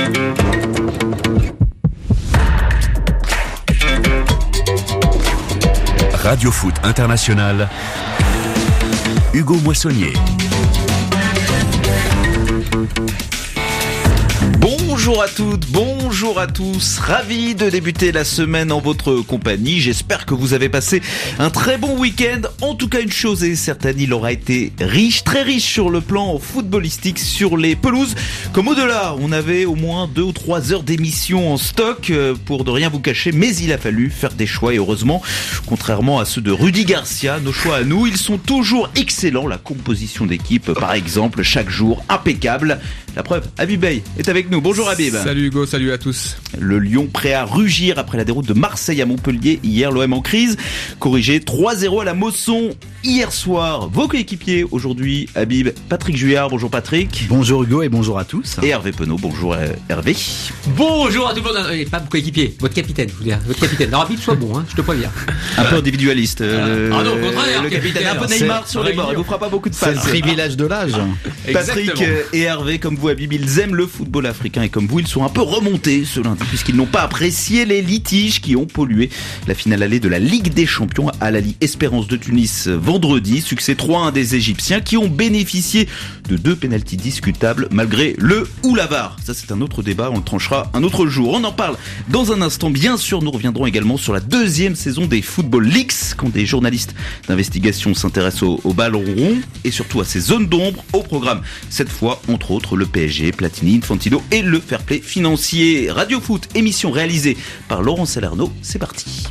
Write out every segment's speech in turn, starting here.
Radio Foot International, Hugo Moissonnier. Bonjour à toutes, bonjour à tous, ravi de débuter la semaine en votre compagnie. J'espère que vous avez passé un très bon week-end. En tout cas, une chose est certaine, il aura été riche, très riche sur le plan footballistique, sur les pelouses. Comme au-delà, on avait au moins 2 ou 3 heures d'émission en stock pour ne rien vous cacher, mais il a fallu faire des choix et heureusement, contrairement à ceux de Rudy Garcia, nos choix à nous, ils sont toujours excellents. La composition d'équipe, par exemple, chaque jour, impeccable. La preuve, Habib Bey est avec nous. Bonjour Habib. Salut Hugo, salut à tous. Le Lyon prêt à rugir après la déroute de Marseille à Montpellier hier, l'OM en crise, corrigé 3-0 à la Mosson hier soir. Vos coéquipiers aujourd'hui, Habib, Patrick Juillard, bonjour Patrick. Bonjour Hugo et bonjour à tous. Et Hervé Penaud, bonjour Hervé. Bonjour à tout le monde, pas votre coéquipier, votre capitaine, je vous dis, votre capitaine. Non, Habib, sois bon, hein, je te préviens. Un peu individualiste. Ah non, au contraire, le capitaine, un peu Neymar sur les bords, il vous fera pas beaucoup de passes. C'est le privilège de l'âge. Patrick et Hervé, comme vous Habib, ils aiment le football africain et comme vous, ils sont un peu remontés ce lundi puisqu'ils n'ont pas apprécié les litiges qui ont pollué la finale allée de la Ligue des Champions à Al Ahly Espérance de Tunis vendredi. Succès 3-1 des Égyptiens qui ont bénéficié de 2 pénaltys discutables malgré le ou la VAR. Ça c'est un autre débat, on le tranchera un autre jour. On en parle dans un instant. Bien sûr, nous reviendrons également sur la 2e saison des Football Leaks quand des journalistes d'investigation s'intéressent au ballon rond et surtout à ses zones d'ombre. Au programme cette fois, entre autres, le PSG, Platini, Infantino et le fair play financier. Radio Foot, émission réalisée par Laurent Salerno. C'est parti.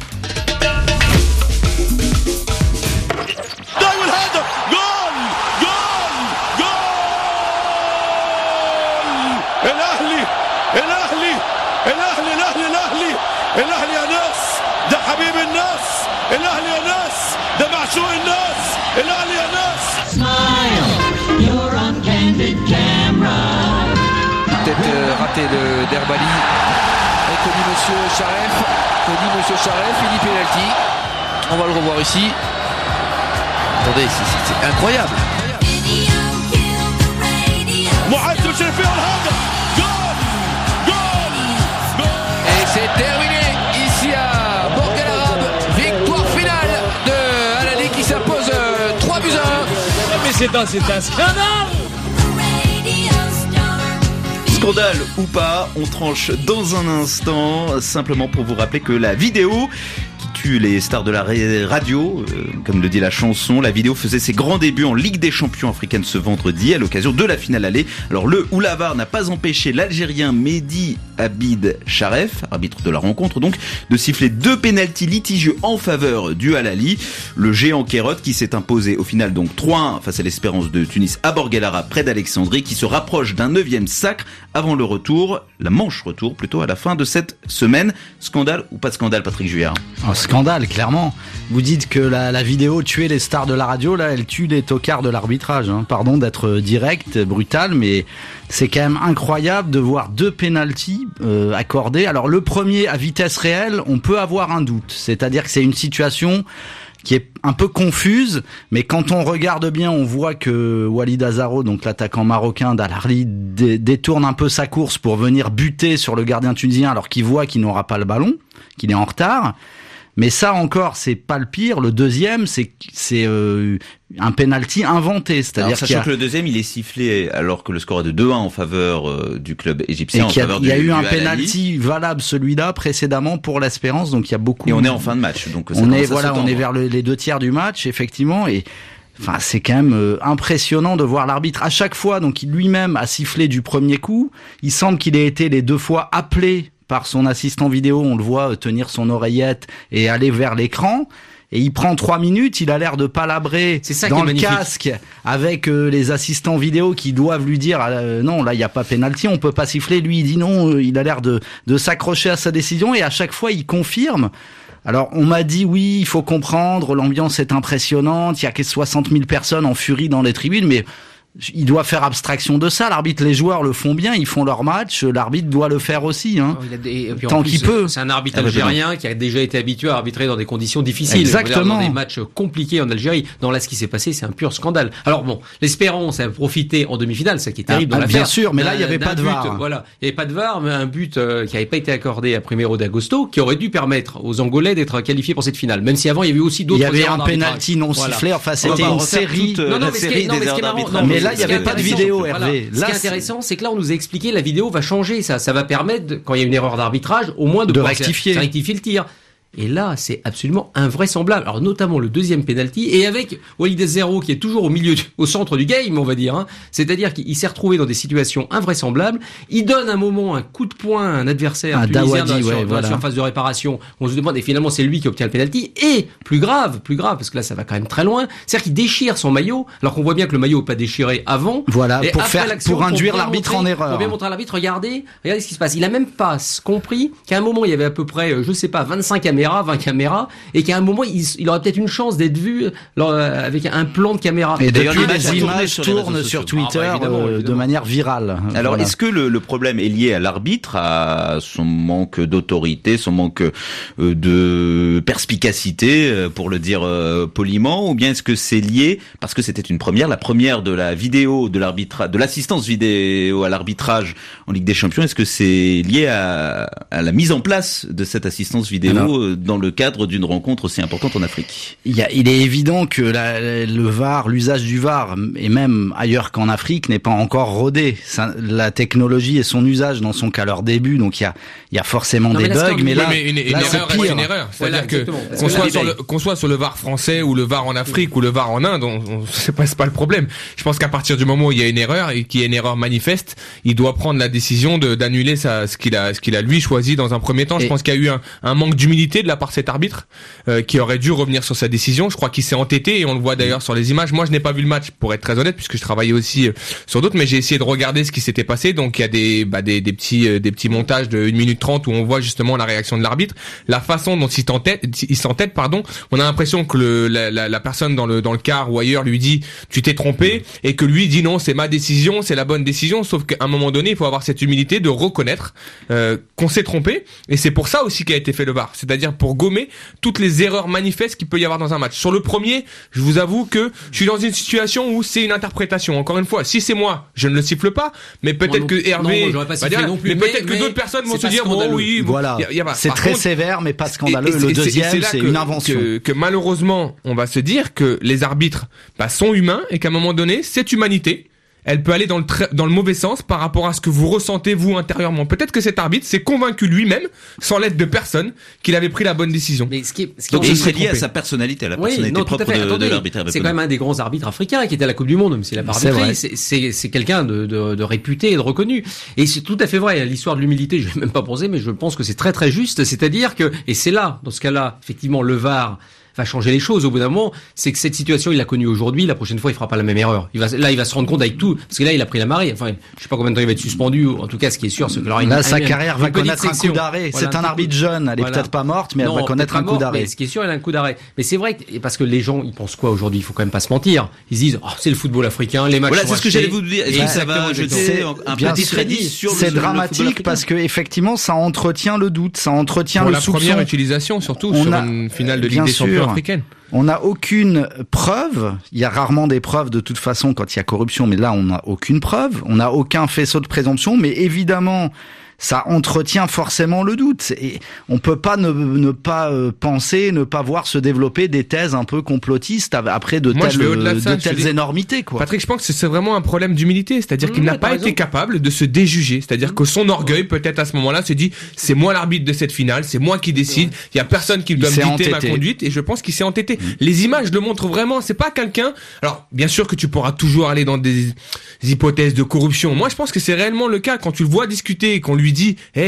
Raté d'Herbali. Connu Monsieur Charef, il dit pénalty. On va le revoir ici. Attendez, c'est incroyable. Et c'est terminé ici à Borg-el-Arab. Victoire finale de Al Ahly qui s'impose 3-1. Mais c'est un scandale. Scandale ou pas, on tranche dans un instant, simplement pour vous rappeler que la vidéo qui tue les stars de la radio, comme le dit la chanson, la vidéo faisait ses grands débuts en Ligue des Champions africaine ce vendredi à l'occasion de la finale allée. Alors le ou la VAR n'a pas empêché l'Algérien Mehdi Abid Charef, arbitre de la rencontre donc, de siffler 2 pénaltys litigieux en faveur du Al Ahly. Le géant Kérotte qui s'est imposé au final donc 3-1 face à l'Espérance de Tunis à Borg-el-Arab près d'Alexandrie, qui se rapproche d'un 9e sacre avant le retour, la manche retour plutôt à la fin de cette semaine. Scandale ou pas de scandale, Patrick Juillard? Scandale, clairement. Vous dites que la vidéo tuait les stars de la radio, là elle tue les tocards de l'arbitrage. Pardon d'être direct, brutal, mais c'est quand même incroyable de voir 2 pénaltys accordés. Alors le premier à vitesse réelle, on peut avoir un doute, c'est-à-dire que c'est une situation qui est un peu confuse, mais quand on regarde bien, on voit que Walid Azaro, donc l'attaquant marocain d'Al Ahly, détourne un peu sa course pour venir buter sur le gardien tunisien alors qu'il voit qu'il n'aura pas le ballon, qu'il est en retard. Mais ça encore, c'est pas le pire. Le deuxième, c'est un penalty inventé, c'est-à-dire sachant que le deuxième, il est sifflé alors que le score est de 2-1 en faveur du club égyptien. Et il y a eu un penalty valable, celui-là précédemment pour l'Espérance, donc il y a beaucoup. Et on est en fin de match, donc on est vers les 2 tiers du match, effectivement, et enfin c'est quand même impressionnant de voir l'arbitre à chaque fois. Donc il lui-même a sifflé du premier coup. Il semble qu'il ait été les 2 fois appelé par son assistant vidéo, on le voit tenir son oreillette et aller vers l'écran. Et il prend 3 minutes, il a l'air de palabrer dans le casque avec les assistants vidéo qui doivent lui dire non, là il y a pas pénalty, on peut pas siffler. Lui il dit non, il a l'air de s'accrocher à sa décision et à chaque fois il confirme. Alors on m'a dit oui, il faut comprendre, l'ambiance est impressionnante, il y a que 60 000 personnes en furie dans les tribunes, mais il doit faire abstraction de ça. L'arbitre, les joueurs le font bien, ils font leur match. L'arbitre doit le faire aussi, hein. Tant qu'il peut. C'est un arbitre algérien qui a déjà été habitué à arbitrer dans des conditions difficiles. Exactement. Dans des matchs compliqués en Algérie. Dans là, ce qui s'est passé, c'est un pur scandale. Alors bon, l'Espérance a profité en demi-finale, ça qui est terrible dans l'affaire. Bien sûr, mais là, il n'y avait pas de VAR. Voilà, il n'y avait pas de VAR, mais un but qui n'avait pas été accordé à Primeiro d'Agosto, qui aurait dû permettre aux Angolais d'être qualifiés pour cette finale. Même si avant, il y avait aussi d'autres. Il y avait un penalty non sifflé. Enfin, c'était une série. Mais là, il n'y avait pas de vidéo, Hervé. Ce qui est intéressant, c'est que là, on nous a expliqué la vidéo va changer. Ça va permettre, quand il y a une erreur d'arbitrage, au moins de rectifier le tir. Et là, c'est absolument invraisemblable. Alors, notamment le deuxième penalty, et avec Walid Zero qui est toujours au centre du game, on va dire, hein. C'est-à-dire qu'il s'est retrouvé dans des situations invraisemblables. Il donne un moment un coup de poing à un adversaire tunisien dans la surface de réparation. On se demande, et finalement, c'est lui qui obtient le penalty. Et plus grave, parce que là, ça va quand même très loin. C'est-à-dire qu'il déchire son maillot, alors qu'on voit bien que le maillot n'est pas déchiré avant. Voilà, pour induire l'arbitre en erreur. Pour bien montrer à l'arbitre, regardez ce qui se passe. Il a même pas compris qu'à un moment, il y avait à peu près, 20 caméras, et qu'à un moment il aurait peut-être une chance d'être vu avec un plan de caméra. Et depuis, les images tournent sur Twitter de manière virale. Alors est-ce que le problème est lié à l'arbitre, à son manque d'autorité, son manque de perspicacité, pour le dire poliment, ou bien est-ce que c'est lié, parce que c'était la première de la vidéo de l'arbitrage, de l'assistance vidéo à l'arbitrage en Ligue des Champions, est-ce que c'est lié à la mise en place de cette assistance vidéo dans le cadre d'une rencontre aussi importante en Afrique? Il est évident que le VAR, l'usage du VAR, et même ailleurs qu'en Afrique, n'est pas encore rodé. La technologie et son usage n'en sont qu'à leur début, donc il y a forcément des bugs, mais là, une erreur reste une erreur. C'est-à-dire qu'on soit sur le VAR français ou le VAR en Afrique ou le VAR en Inde, c'est pas le problème. Je pense qu'à partir du moment où il y a une erreur et qu'il y a une erreur manifeste, il doit prendre la décision d'annuler ce qu'il a lui choisi dans un premier temps. Je pense qu'il y a eu un manque d'humilité de la part de cet arbitre qui aurait dû revenir sur sa décision. Je crois qu'il s'est entêté et on le voit d'ailleurs sur les images. Moi, je n'ai pas vu le match, pour être très honnête, puisque je travaillais aussi sur d'autres, mais j'ai essayé de regarder ce qui s'était passé. Donc il y a des petits montages de 1 minute 30 où on voit justement la réaction de l'arbitre, la façon dont il s'entête, on a l'impression que la personne dans le car ou ailleurs lui dit tu t'es trompé, et que lui dit non, c'est ma décision, c'est la bonne décision. Sauf qu'à un moment donné, il faut avoir cette humilité de reconnaître qu'on s'est trompé, et c'est pour ça aussi qu'a été fait le VAR, c'est-à-dire pour gommer toutes les erreurs manifestes qu'il peut y avoir dans un match. Sur le premier, je vous avoue que je suis dans une situation où c'est une interprétation. Encore une fois, si c'est moi, je ne le siffle pas, mais peut-être que Hervé mais peut-être que d'autres personnes vont se dire bon oui, voilà. C'est très sévère mais pas scandaleux. Le deuxième, c'est une invention. Que malheureusement, on va se dire que les arbitres sont humains, et qu'à un moment donné, cette humanité, elle peut aller dans le mauvais sens par rapport à ce que vous ressentez vous intérieurement. Peut-être que cet arbitre s'est convaincu lui-même, sans l'aide de personne, qu'il avait pris la bonne décision. Mais donc ce serait lié à sa personnalité, à la personnalité propre de l'arbitre. C'est quand même un des grands arbitres africains qui était à la Coupe du Monde, même s'il a pas arbitré. C'est quelqu'un de réputé et de reconnu. Et c'est tout à fait vrai. L'histoire de l'humilité, je vais même pas poser, mais je pense que c'est très très juste. C'est-à-dire que, et c'est là, dans ce cas-là, effectivement, le VAR va changer les choses au bout d'un moment. C'est que cette situation, il l'a connue aujourd'hui. La prochaine fois, il fera pas la même erreur. Il va se rendre compte avec tout, parce que là, il a pris la marée. Enfin, je sais pas combien de temps il va être suspendu. En tout cas, ce qui est sûr, c'est que là, sa carrière va connaître un coup d'arrêt. C'est un arbitre jeune. Elle est peut-être pas morte, mais elle va connaître un coup d'arrêt. Ce qui est sûr, elle a un coup d'arrêt. Mais c'est vrai que, parce que les gens, ils pensent quoi aujourd'hui? Il faut quand même pas se mentir. Ils se disent, c'est le football africain, les matchs. Voilà, c'est ce que j'allais vous dire. Est-ce que ça va jeter un peu discrédit sur le football? C'est dramatique parce que, effectivement, ça entretient le doute, ça entretient le soupçon. Pour la première utilisation, surtout sur une finale de Ligue des Champions africaine. On n'a aucune preuve. Il y a rarement des preuves de toute façon quand il y a corruption, mais là on n'a aucune preuve. On n'a aucun faisceau de présomption, mais évidemment ça entretient forcément le doute. Et on peut pas ne pas penser, ne pas voir se développer des thèses un peu complotistes après de telles énormités, quoi. Patrick, je pense que c'est vraiment un problème d'humilité, c'est-à-dire qu'il n'a pas été capable de se déjuger, c'est-à-dire que son orgueil peut-être à ce moment-là se dit c'est moi l'arbitre de cette finale, c'est moi qui décide, il y a personne qui doit me dicter ma conduite, et je pense qu'il s'est entêté. Les images le montrent vraiment, c'est pas quelqu'un. Alors bien sûr que tu pourras toujours aller dans des hypothèses de corruption. Moi je pense que c'est réellement le cas quand tu le vois discuter et qu'on lui dit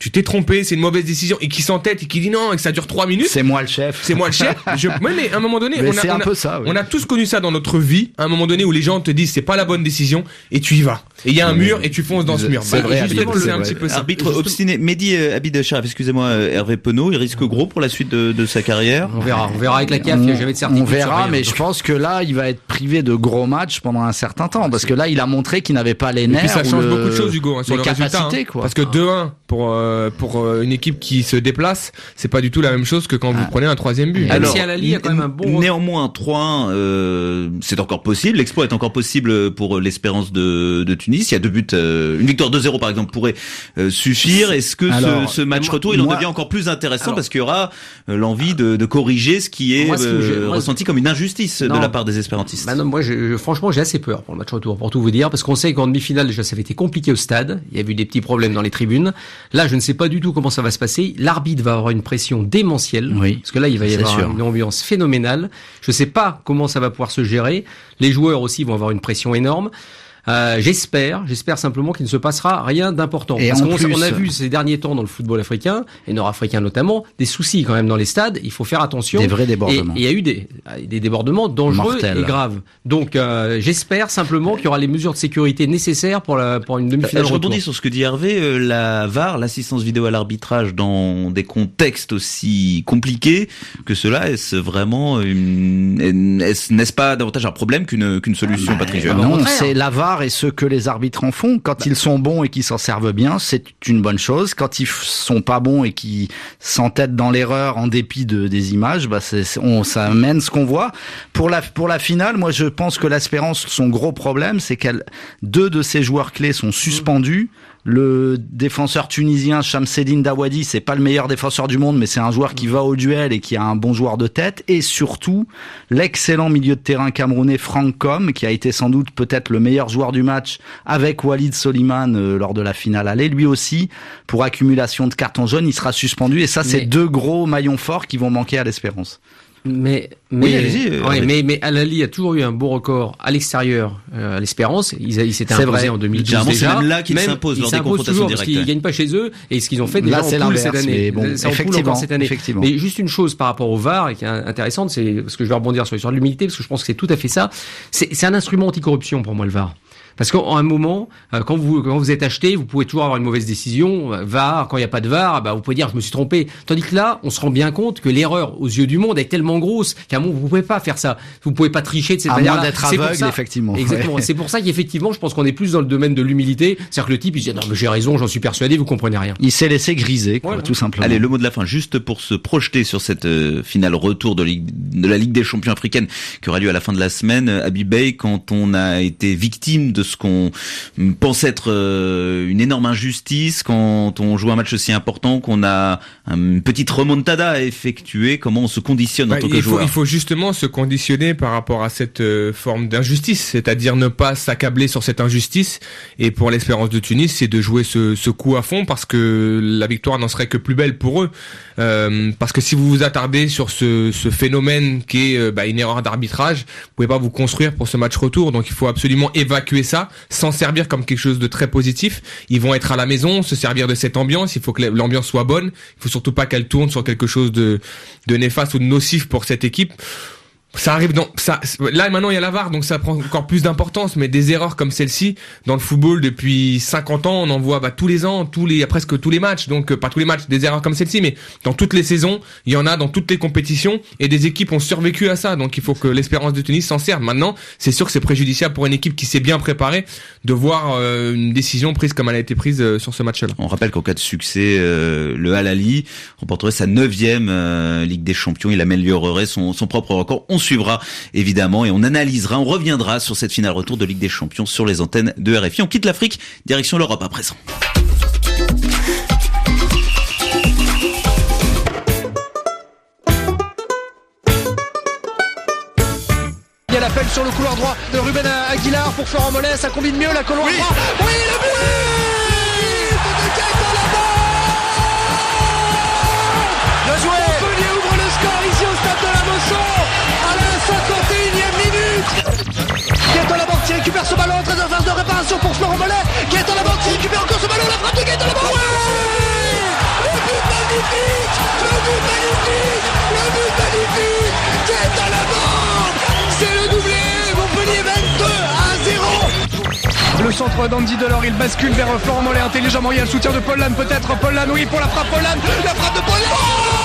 tu t'es trompé, c'est une mauvaise décision, et qui s'entête et qui dit non, et que ça dure 3 minutes. C'est moi le chef. Mais à un moment donné, on a tous connu ça dans notre vie, à un moment donné où les gens te disent c'est pas la bonne décision, et tu y vas. Et il y a un mur, et tu fonces dans ce mur. C'est vrai, justement, c'est un petit peu ça. Arbitre obstiné. Mehdi Abid-Sharaf, excusez-moi, Hervé Penaud, il risque gros pour la suite de sa carrière. On verra avec la CAF, il n'y a jamais de certitude. On verra, mais je pense que là, il va être privé de gros matchs pendant un certain temps, parce que là, il a montré qu'il n'avait pas les nerfs. Et puis ça change beaucoup de choses, Hugo, sur le résultat. Parce que 2-1 pour une équipe qui se déplace, c'est pas du tout la même chose que quand vous prenez un 3e but. Alors, si Al-Ahly, il y a quand même un bon. Néanmoins, 3-1, c'est encore possible. L'exploit est encore possible pour l'Espérance de Tunis. Il y a 2 buts, une victoire 2-0 par exemple pourrait suffire. Est-ce que ce match retour, il en devient encore plus intéressant parce qu'il y aura l'envie de corriger ce qui est ressenti comme une injustice de la part des espérantistes? Moi, franchement, j'ai assez peur pour le match retour, pour tout vous dire, parce qu'on sait qu'en demi-finale, déjà, ça avait été compliqué au stade. Il y a eu des petits problèmes dans les tribunes. Là, je ne sais pas du tout comment ça va se passer. L'arbitre va avoir une pression démentielle. Oui, parce que là, il va y avoir une ambiance phénoménale. Je ne sais pas comment ça va pouvoir se gérer. Les joueurs aussi vont avoir une pression énorme. J'espère simplement qu'il ne se passera rien d'important. Parce qu'on a vu ces derniers temps dans le football africain, et nord-africain notamment, des soucis quand même dans les stades. Il faut faire attention. Des vrais débordements. Et il y a eu des débordements dangereux et graves. Donc j'espère simplement qu'il y aura les mesures de sécurité nécessaires pour une demi-finale. Je rebondis sur ce que dit Hervé. La VAR, l'assistance vidéo à l'arbitrage dans des contextes aussi compliqués que cela, n'est-ce pas davantage un problème qu'une solution, Patrick Juel? Non, c'est la VAR et ce que les arbitres en font. Quand ils sont bons et qu'ils s'en servent bien, c'est une bonne chose. Quand ils sont pas bons et qu'ils s'entêtent dans l'erreur en dépit des images, ça amène ce qu'on voit. Pour la finale, moi je pense que l'Espérance, son gros problème, c'est deux de ses joueurs clés sont suspendus. Le défenseur tunisien Shamseddine Dawadi, c'est pas le meilleur défenseur du monde, mais c'est un joueur qui va au duel et qui a un bon joueur de tête. Et surtout, l'excellent milieu de terrain camerounais Franck Com, qui a été sans doute peut-être le meilleur joueur du match avec Walid Soliman lors de la finale aller. Lui aussi, pour accumulation de cartons jaunes, il sera suspendu. Et ça, c'est 2 gros maillons forts qui vont manquer à l'Espérance. Mais Al-Ahly a toujours eu un beau record à l'extérieur, à l'Espérance. Ils s'étaient imposés en 2012 déjà. C'est même là qu'ils s'imposent lors des confrontations directes. Parce qu'ils gagnent pas chez eux, et ce qu'ils ont fait déjà en poule cette année. Mais juste une chose par rapport au VAR et qui est intéressante, c'est parce que je vais rebondir sur l'histoire de l'humilité, parce que je pense que c'est tout à fait ça. C'est un instrument anticorruption pour moi, le VAR. Parce qu'à un moment, quand vous êtes acheté, vous pouvez toujours avoir une mauvaise décision. VAR, quand il n'y a pas de VAR, vous pouvez dire je me suis trompé. Tandis que là, on se rend bien compte que l'erreur aux yeux du monde est tellement grosse qu'à un moment vous pouvez pas faire ça. Vous pouvez pas tricher de cette manière-là. À moins d'être aveugle, effectivement. Exactement. C'est pour ça qu'effectivement, je pense qu'on est plus dans le domaine de l'humilité. C'est-à-dire que le type, il dit non mais j'ai raison, j'en suis persuadé, vous comprenez rien. Il s'est laissé griser, quoi, tout simplement. Allez, le mot de la fin, juste pour se projeter sur cette finale retour de la Ligue des Champions africaine qui aura lieu à la fin de la semaine. Habib Beye, quand on a été victime de ce qu'on pense être une énorme injustice, quand on joue un match aussi important, qu'on a une petite remontada à effectuer, comment on se conditionne en tant que joueur? Il faut justement se conditionner par rapport à cette forme d'injustice, c'est-à-dire ne pas s'accabler sur cette injustice. Et pour l'Espérance de Tunis, c'est de jouer ce coup à fond, parce que la victoire n'en serait que plus belle pour eux. Parce que si vous vous attardez sur ce phénomène qui est une erreur d'arbitrage, vous pouvez pas vous construire pour ce match retour. Donc il faut absolument évacuer ça, s'en servir comme quelque chose de très positif. Ils vont être à la maison, se servir de cette ambiance. Il faut que l'ambiance soit bonne. Il faut surtout pas qu'elle tourne sur quelque chose de néfaste ou de nocif pour cette équipe. Ça arrive là maintenant il y a la VAR, donc ça prend encore plus d'importance, mais des erreurs comme celle-ci dans le football depuis 50 ans, on en voit tous les ans, presque tous les matchs, donc pas tous les matchs, des erreurs comme celle-ci, mais dans toutes les saisons, il y en a dans toutes les compétitions, et des équipes ont survécu à ça, donc il faut que l'Espérance de Tunis s'en serve. Maintenant, c'est sûr que c'est préjudiciable pour une équipe qui s'est bien préparée de voir une décision prise comme elle a été prise sur ce match-là. On rappelle qu'en cas de succès, le Al-Ahly remporterait sa 9e Ligue des Champions, il améliorerait son propre record. On suivra évidemment et on analysera, on reviendra sur cette finale retour de Ligue des Champions sur les antennes de RFI. On quitte l'Afrique, direction l'Europe à présent. Il y a l'appel sur le couloir droit de Ruben Aguilar pour Florent Mollet, ça combine mieux la couloir droit. Oui, le but de Keita là-bas. Bien joué. Montpellier ouvre le score ici au stade de la Mosson à la 51e minute. Keita Laborde qui récupère ce ballon, très en phase de réparation pour Florent Mollet. Keita Laborde qui récupère encore ce ballon, la frappe de Keita Laborde. Ouais. centre d'Andy Delors, il bascule vers Florent Mollet intelligemment, il y a le soutien de Paul Lannes peut-être, Paul Lannes oui pour la frappe, Paul Lannes, la frappe de Paul Lannes.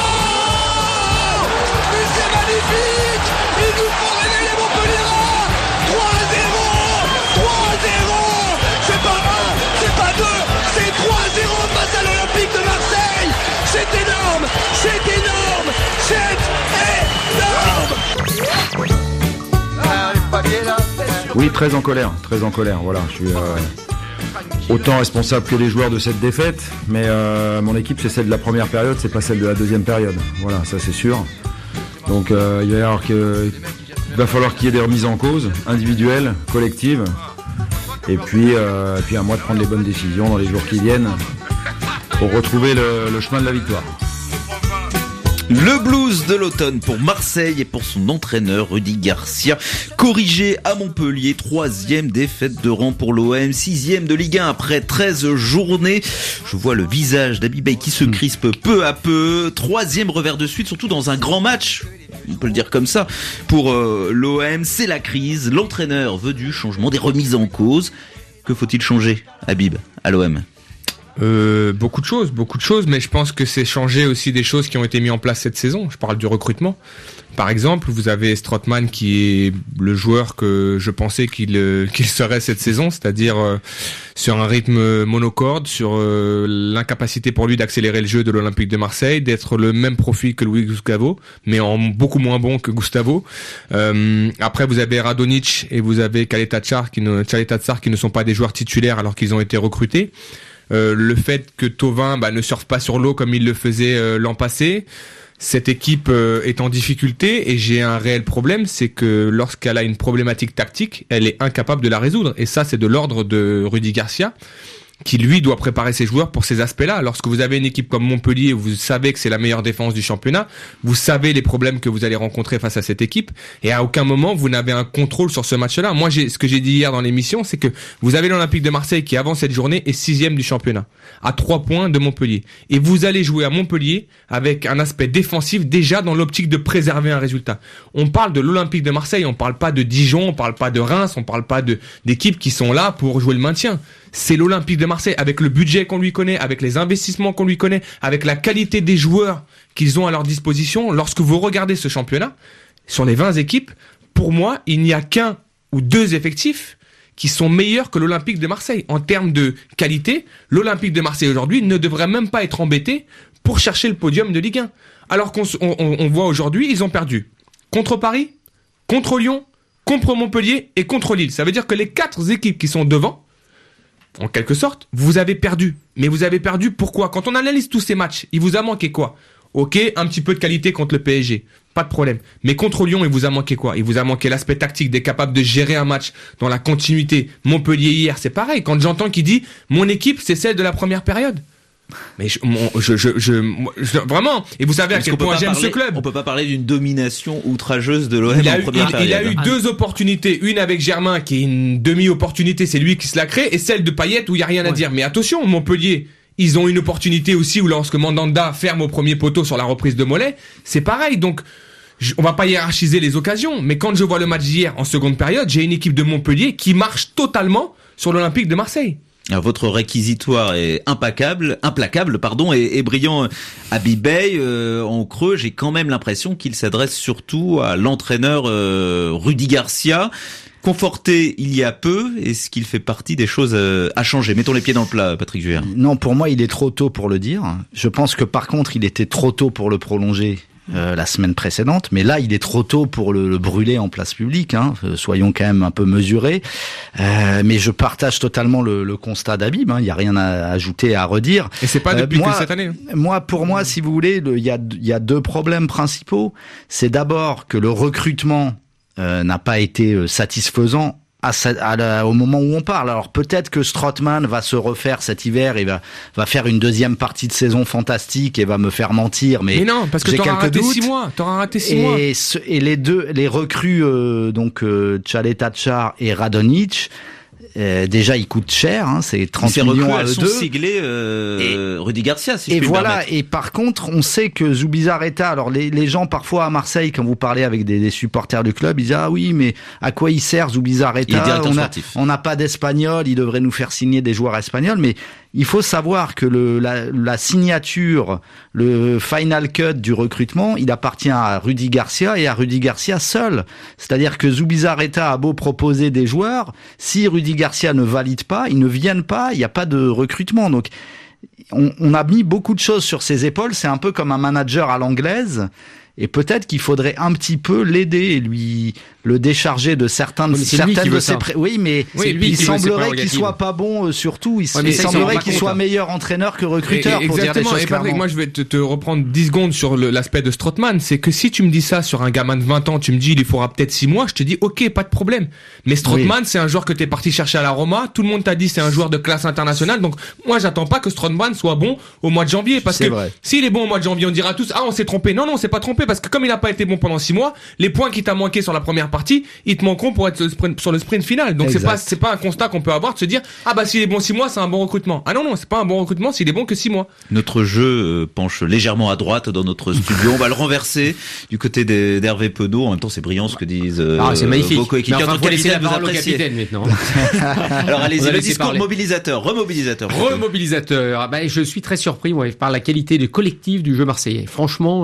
Mais c'est magnifique, il nous faut réveiller Montpellier. 3-0, c'est pas 1, c'est pas 2, c'est 3-0 face à l'Olympique de Marseille. C'est énorme, c'est énorme, c'est énorme. Oui, très en colère, voilà, je suis autant responsable que les joueurs de cette défaite, mais mon équipe c'est celle de la première période, c'est pas celle de la deuxième période, voilà, ça c'est sûr. Donc il va falloir qu'il y ait des remises en cause, individuelles, collectives, et puis à moi de prendre les bonnes décisions dans les jours qui viennent pour retrouver le chemin de la victoire. Le blues de l'automne pour Marseille et pour son entraîneur Rudy Garcia. Corrigé à Montpellier, 3e défaite de rang pour l'OM, 6e de Ligue 1 après 13 journées. Je vois le visage d'Abibay qui se crispe peu à peu. 3e revers de suite, surtout dans un grand match. On peut le dire comme ça. Pour l'OM, c'est la crise. L'entraîneur veut du changement, des remises en cause. Que faut-il changer, Habib, à l'OM ? Beaucoup de choses, mais je pense que c'est changer aussi des choses qui ont été mises en place cette saison. Je parle du recrutement. Par exemple, vous avez Strootman qui est le joueur que je pensais qu'il serait cette saison, c'est-à-dire sur un rythme monocorde, sur l'incapacité pour lui d'accélérer le jeu de l'Olympique de Marseille, d'être le même profil que Luis Gustavo, mais en beaucoup moins bon que Gustavo. Après, vous avez Radonjic et vous avez Caleta Tsar qui ne sont pas des joueurs titulaires alors qu'ils ont été recrutés. Le fait que Thauvin ne surfe pas sur l'eau comme il le faisait l'an passé, cette équipe est en difficulté et j'ai un réel problème, c'est que lorsqu'elle a une problématique tactique, elle est incapable de la résoudre, et ça c'est de l'ordre de Rudy Garcia qui lui doit préparer ses joueurs pour ces aspects-là. Lorsque vous avez une équipe comme Montpellier, vous savez que c'est la meilleure défense du championnat, vous savez les problèmes que vous allez rencontrer face à cette équipe, et à aucun moment vous n'avez un contrôle sur ce match-là. Moi, ce que j'ai dit hier dans l'émission, c'est que vous avez l'Olympique de Marseille qui, avant cette journée, est 6e du championnat, à 3 points de Montpellier. Et vous allez jouer à Montpellier avec un aspect défensif déjà dans l'optique de préserver un résultat. On parle de l'Olympique de Marseille, on parle pas de Dijon, on parle pas de Reims, on parle pas d'équipes qui sont là pour jouer le maintien. C'est l'Olympique de Marseille, avec le budget qu'on lui connaît, avec les investissements qu'on lui connaît, avec la qualité des joueurs qu'ils ont à leur disposition. Lorsque vous regardez ce championnat, sur les 20 équipes, pour moi, il n'y a qu'un ou deux effectifs qui sont meilleurs que l'Olympique de Marseille. En termes de qualité, l'Olympique de Marseille aujourd'hui ne devrait même pas être embêté pour chercher le podium de Ligue 1. Alors qu'on voit aujourd'hui, ils ont perdu contre Paris, contre Lyon, contre Montpellier et contre Lille. Ça veut dire que les 4 équipes qui sont devant, en quelque sorte, vous avez perdu. Mais vous avez perdu pourquoi ? Quand on analyse tous ces matchs, il vous a manqué quoi ? Ok, un petit peu de qualité contre le PSG, pas de problème. Mais contre Lyon, il vous a manqué quoi ? Il vous a manqué l'aspect tactique, d'être capable de gérer un match dans la continuité. Montpellier hier, c'est pareil. Quand j'entends qu'il dit « Mon équipe, c'est celle de la première période ». Mais vraiment, et vous savez à quel point j'aime ce club. On peut pas parler d'une domination outrageuse de l'OM en première période. Il a eu 2 opportunités, une avec Germain qui est une demi-opportunité, c'est lui qui se la crée, et celle de Payet où il y a rien à dire. Mais attention, Montpellier, ils ont une opportunité aussi où lorsque Mandanda ferme au premier poteau sur la reprise de Mollet, c'est pareil. Donc on va pas hiérarchiser les occasions, mais quand je vois le match d'hier en seconde période, j'ai une équipe de Montpellier qui marche totalement sur l'Olympique de Marseille. Alors, votre réquisitoire est implacable, et brillant. Abibay, en creux, j'ai quand même l'impression qu'il s'adresse surtout à l'entraîneur Rudy Garcia. Conforté il y a peu, est-ce qu'il fait partie des choses à changer ? Mettons les pieds dans le plat, Patrick Juer. Non, pour moi, il est trop tôt pour le dire. Je pense que par contre, il était trop tôt pour le prolonger la semaine précédente, mais là il est trop tôt pour le brûler en place publique, soyons quand même un peu mesurés, mais je partage totalement le constat d'Habib, il n'y a rien à ajouter, à redire. Et c'est pas depuis que cette année. Pour moi, si vous voulez, il y a 2 problèmes principaux. C'est d'abord que le recrutement n'a pas été satisfaisant au moment où on parle. Alors peut-être que Strootman va se refaire cet hiver et va faire une deuxième partie de saison fantastique et va me faire mentir, mais non, parce que t'auras raté 6 mois. Et les recrues, donc Caleta Tsar et Radonjic, déjà il coûte cher, c'est 30 millions à eux deux. Siglés, Rudy Garcia, si je puis me permettre. Et par contre, on sait que Zubizarreta, alors les gens parfois à Marseille, quand vous parlez avec des supporters du club, ils disent ah oui, mais à quoi il sert Zubizarreta? On n'a pas d'Espagnol, il devrait nous faire signer des joueurs espagnols, mais il faut savoir que la signature, le final cut du recrutement, il appartient à Rudy Garcia et à Rudy Garcia seul. C'est-à-dire que Zubizarreta a beau proposer des joueurs, si Rudy Garcia ne valide pas, ils ne viennent pas, il n'y a pas de recrutement. Donc on a mis beaucoup de choses sur ses épaules, c'est un peu comme un manager à l'anglaise. Et peut-être qu'il faudrait un petit peu l'aider et lui le décharger de certaines de ses oui, mais il semblerait qu'il soit pas bon surtout. Il semblerait qu'il soit meilleur entraîneur que recruteur. Pour dire des choses clairement. Patrick, moi je vais te reprendre 10 secondes sur l'aspect de Strootman. C'est que si tu me dis ça sur un gamin de 20 ans, tu me dis il faudra peut-être 6 mois, je te dis ok, pas de problème. Mais Strootman, c'est un joueur que t'es parti chercher à la Roma. Tout le monde t'a dit c'est un joueur de classe internationale. Donc moi j'attends pas que Strootman soit bon au mois de janvier, parce que s'il est bon au mois de janvier, on dira tous on s'est trompé. Non, on s'est pas trompé. Parce que comme il n'a pas été bon pendant 6 mois, les points qui t'a manqué sur la première partie, ils te manqueront pour être sur le sprint final. Donc c'est pas un constat qu'on peut avoir de se dire s'il est bon 6 mois, c'est un bon recrutement. Ah non, c'est pas un bon recrutement s'il est bon que 6 mois. Notre jeu penche légèrement à droite dans notre studio. On va le renverser du côté d'Hervé Penaud. En même temps, c'est brillant ce que disent c'est magnifique. Vos coéquipiers. Enfin, faut laisser la parole au capitaine maintenant. Alors allez-y, le discours mobilisateur, remobilisateur. Je suis très surpris par la qualité du collectif du jeu marseillais. Franchement,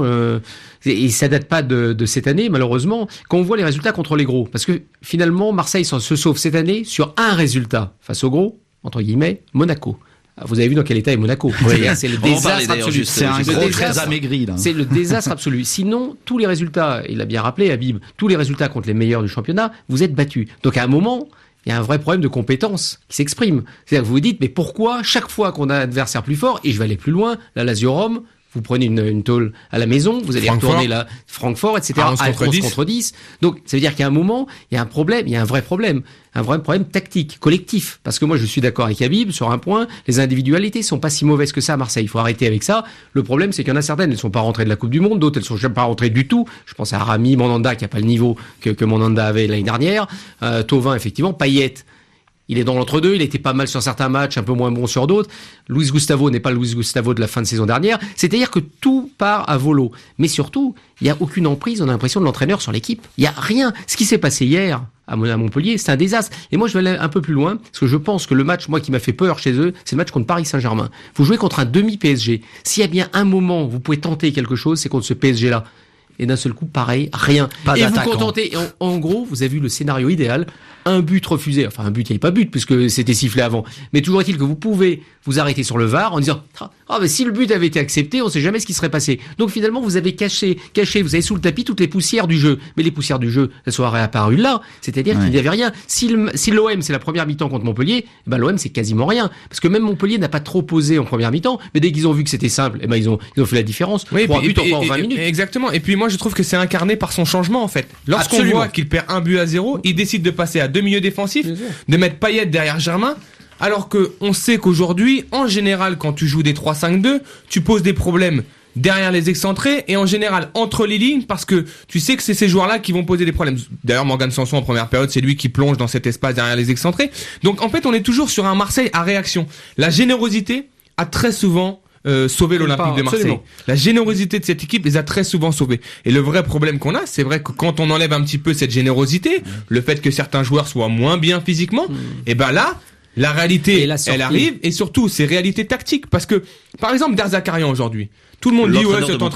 et ça date pas de cette année, malheureusement, quand on voit les résultats contre les gros. Parce que finalement, Marseille se sauve cette année sur un résultat face aux gros, entre guillemets, Monaco. Vous avez vu dans quel état est Monaco. C'est le désastre absolu. C'est un gros très amaigri, là. C'est le désastre absolu. Sinon, tous les résultats, il a bien rappelé, Habib, tous les résultats contre les meilleurs du championnat, vous êtes battus. Donc à un moment, il y a un vrai problème de compétence qui s'exprime. C'est-à-dire que vous vous dites, mais pourquoi chaque fois qu'on a un adversaire plus fort, et je vais aller plus loin, la Lazio Rome, vous prenez une tôle à la maison, vous allez retourner là, Francfort, etc. À 11 contre 10. Donc, ça veut dire qu'à un moment, il y a un problème, il y a un vrai problème tactique, collectif. Parce que moi, je suis d'accord avec Habib sur un point, les individualités sont pas si mauvaises que ça à Marseille. Il faut arrêter avec ça. Le problème, c'est qu'il y en a certaines, elles sont pas rentrées de la Coupe du Monde, d'autres, elles sont jamais pas rentrées du tout. Je pense à Rami, Mandanda, qui a pas le niveau que Mandanda avait l'année dernière. Thauvin, effectivement, Payet. Il est dans l'entre-deux, il était pas mal sur certains matchs, un peu moins bon sur d'autres. Luis Gustavo n'est pas le Luis Gustavo de la fin de saison dernière. C'est-à-dire que tout part à volo. Mais surtout, il n'y a aucune emprise, on a l'impression, de l'entraîneur sur l'équipe. Il n'y a rien. Ce qui s'est passé hier à Montpellier, c'est un désastre. Et moi, je vais aller un peu plus loin, parce que je pense que le match, moi, qui m'a fait peur chez eux, c'est le match contre Paris Saint-Germain. Vous jouez contre un demi-PSG. S'il y a bien un moment où vous pouvez tenter quelque chose, c'est contre ce PSG-là. Et d'un seul coup, pareil, rien. Pas et vous contentez. En gros, vous avez vu le scénario idéal. Un but refusé. Enfin, un but, il n'y avait pas but, puisque c'était sifflé avant. Mais toujours est-il que vous pouvez vous arrêter sur le VAR en disant, mais si le but avait été accepté, on ne sait jamais ce qui serait passé. Donc finalement, vous avez caché, vous avez sous le tapis toutes les poussières du jeu. Mais les poussières du jeu, elles sont réapparues là. C'est-à-dire qu'il n'y avait rien. Si l'OM, c'est la première mi-temps contre Montpellier, l'OM, c'est quasiment rien. Parce que même Montpellier n'a pas trop posé en première mi-temps, mais dès qu'ils ont vu que c'était simple, ils ont fait la différence. Oui, pour un but en 20 minutes. Exactement. Et puis moi, je trouve que c'est incarné par son changement, en fait. Lorsqu'on voit qu'il perd 1-0, il décide de passer à 2 milieux défensifs, de mettre Payet derrière Germain, alors que on sait qu'aujourd'hui, en général, quand tu joues des 3-5-2, tu poses des problèmes derrière les excentrés et en général entre les lignes, parce que tu sais que c'est ces joueurs-là qui vont poser des problèmes. D'ailleurs, Morgan Sanson en première période, c'est lui qui plonge dans cet espace derrière les excentrés. Donc en fait, on est toujours sur un Marseille à réaction. La générosité a très souvent sauver l'Olympique de Marseille. Absolument. La générosité de cette équipe les a très souvent sauvés. Et le vrai problème qu'on a, c'est vrai que quand on enlève un petit peu cette générosité, le fait que certains joueurs soient moins bien physiquement, et là, la réalité, elle arrive, et surtout, c'est réalité tactique. Parce que, par exemple, Derzakarian aujourd'hui, tout le monde dit,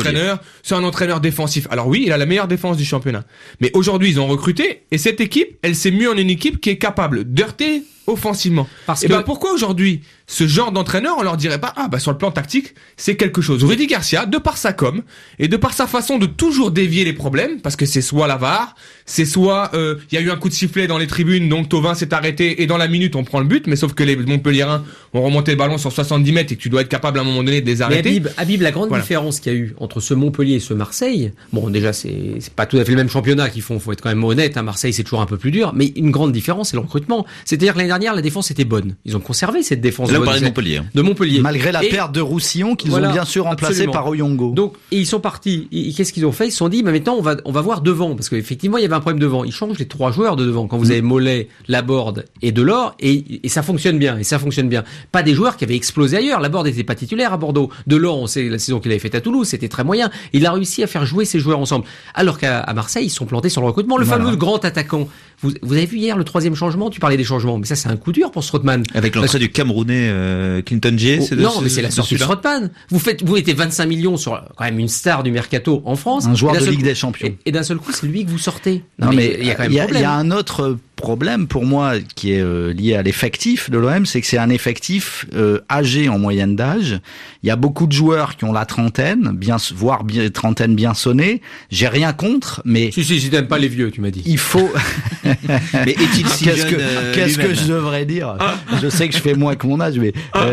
c'est un entraîneur défensif. Alors oui, il a la meilleure défense du championnat. Mais aujourd'hui, ils ont recruté, et cette équipe, elle s'est mue en une équipe qui est capable d'heurter offensivement. Parce que pourquoi aujourd'hui ce genre d'entraîneur, on leur dirait pas sur le plan tactique, c'est quelque chose. Rudy Garcia, de par sa com et de par sa façon de toujours dévier les problèmes, parce que c'est soit la VAR, c'est soit il y a eu un coup de sifflet dans les tribunes, donc Thauvin s'est arrêté et dans la minute on prend le but, mais sauf que les Montpelliérains ont remonté le ballon sur 70 mètres et que tu dois être capable à un moment donné de les arrêter. Mais Habib, la grande différence qu'il y a eu entre ce Montpellier et ce Marseille, bon déjà c'est pas tout à fait le même championnat qu'ils font, faut être quand même honnête, Marseille c'est toujours un peu plus dur, mais une grande différence c'est le recrutement. C'est-à-dire que l'année dernière dernière, la défense était bonne. Ils ont conservé cette défense. Là, on parlait de Montpellier. Malgré la perte de Roussillon qu'ils ont bien sûr remplacé par Oyongo. Donc, et ils sont partis. Qu'est-ce qu'ils ont fait? Ils se sont dit, maintenant, on va voir devant. Parce qu'effectivement, il y avait un problème devant. Ils changent les 3 joueurs de devant. Quand vous avez Mollet, Laborde et Delors, et ça fonctionne bien. Pas des joueurs qui avaient explosé ailleurs. Laborde n'était pas titulaire à Bordeaux. Delors, on sait la saison qu'il avait faite à Toulouse, c'était très moyen. Il a réussi à faire jouer ces joueurs ensemble. Alors qu'à Marseille, ils sont plantés sur le recrutement. Le fameux grand attaquant. Vous avez vu hier le 3e changement? Tu parlais des changements, mais ça c'est un coup dur pour Strootman. Avec l'entrée du Camerounais Clinton J. Mais c'est la sortie de Strootman. Vous mettez 25 millions sur quand même une star du mercato en France. Un joueur de Ligue des Champions. Et d'un seul coup, c'est lui que vous sortez. Non mais il y a quand même il y a un autre problème pour moi qui est lié à l'effectif de l'OM, c'est que c'est un effectif âgé en moyenne d'âge. Il y a beaucoup de joueurs qui ont la trentaine, voire trentaine bien sonnée. J'ai rien contre, mais si t'aimes pas les vieux, tu m'as dit. Il faut. Mais est-il si jeune Qu'est-ce que je devrais dire? Je sais que je fais moins que mon âge, mais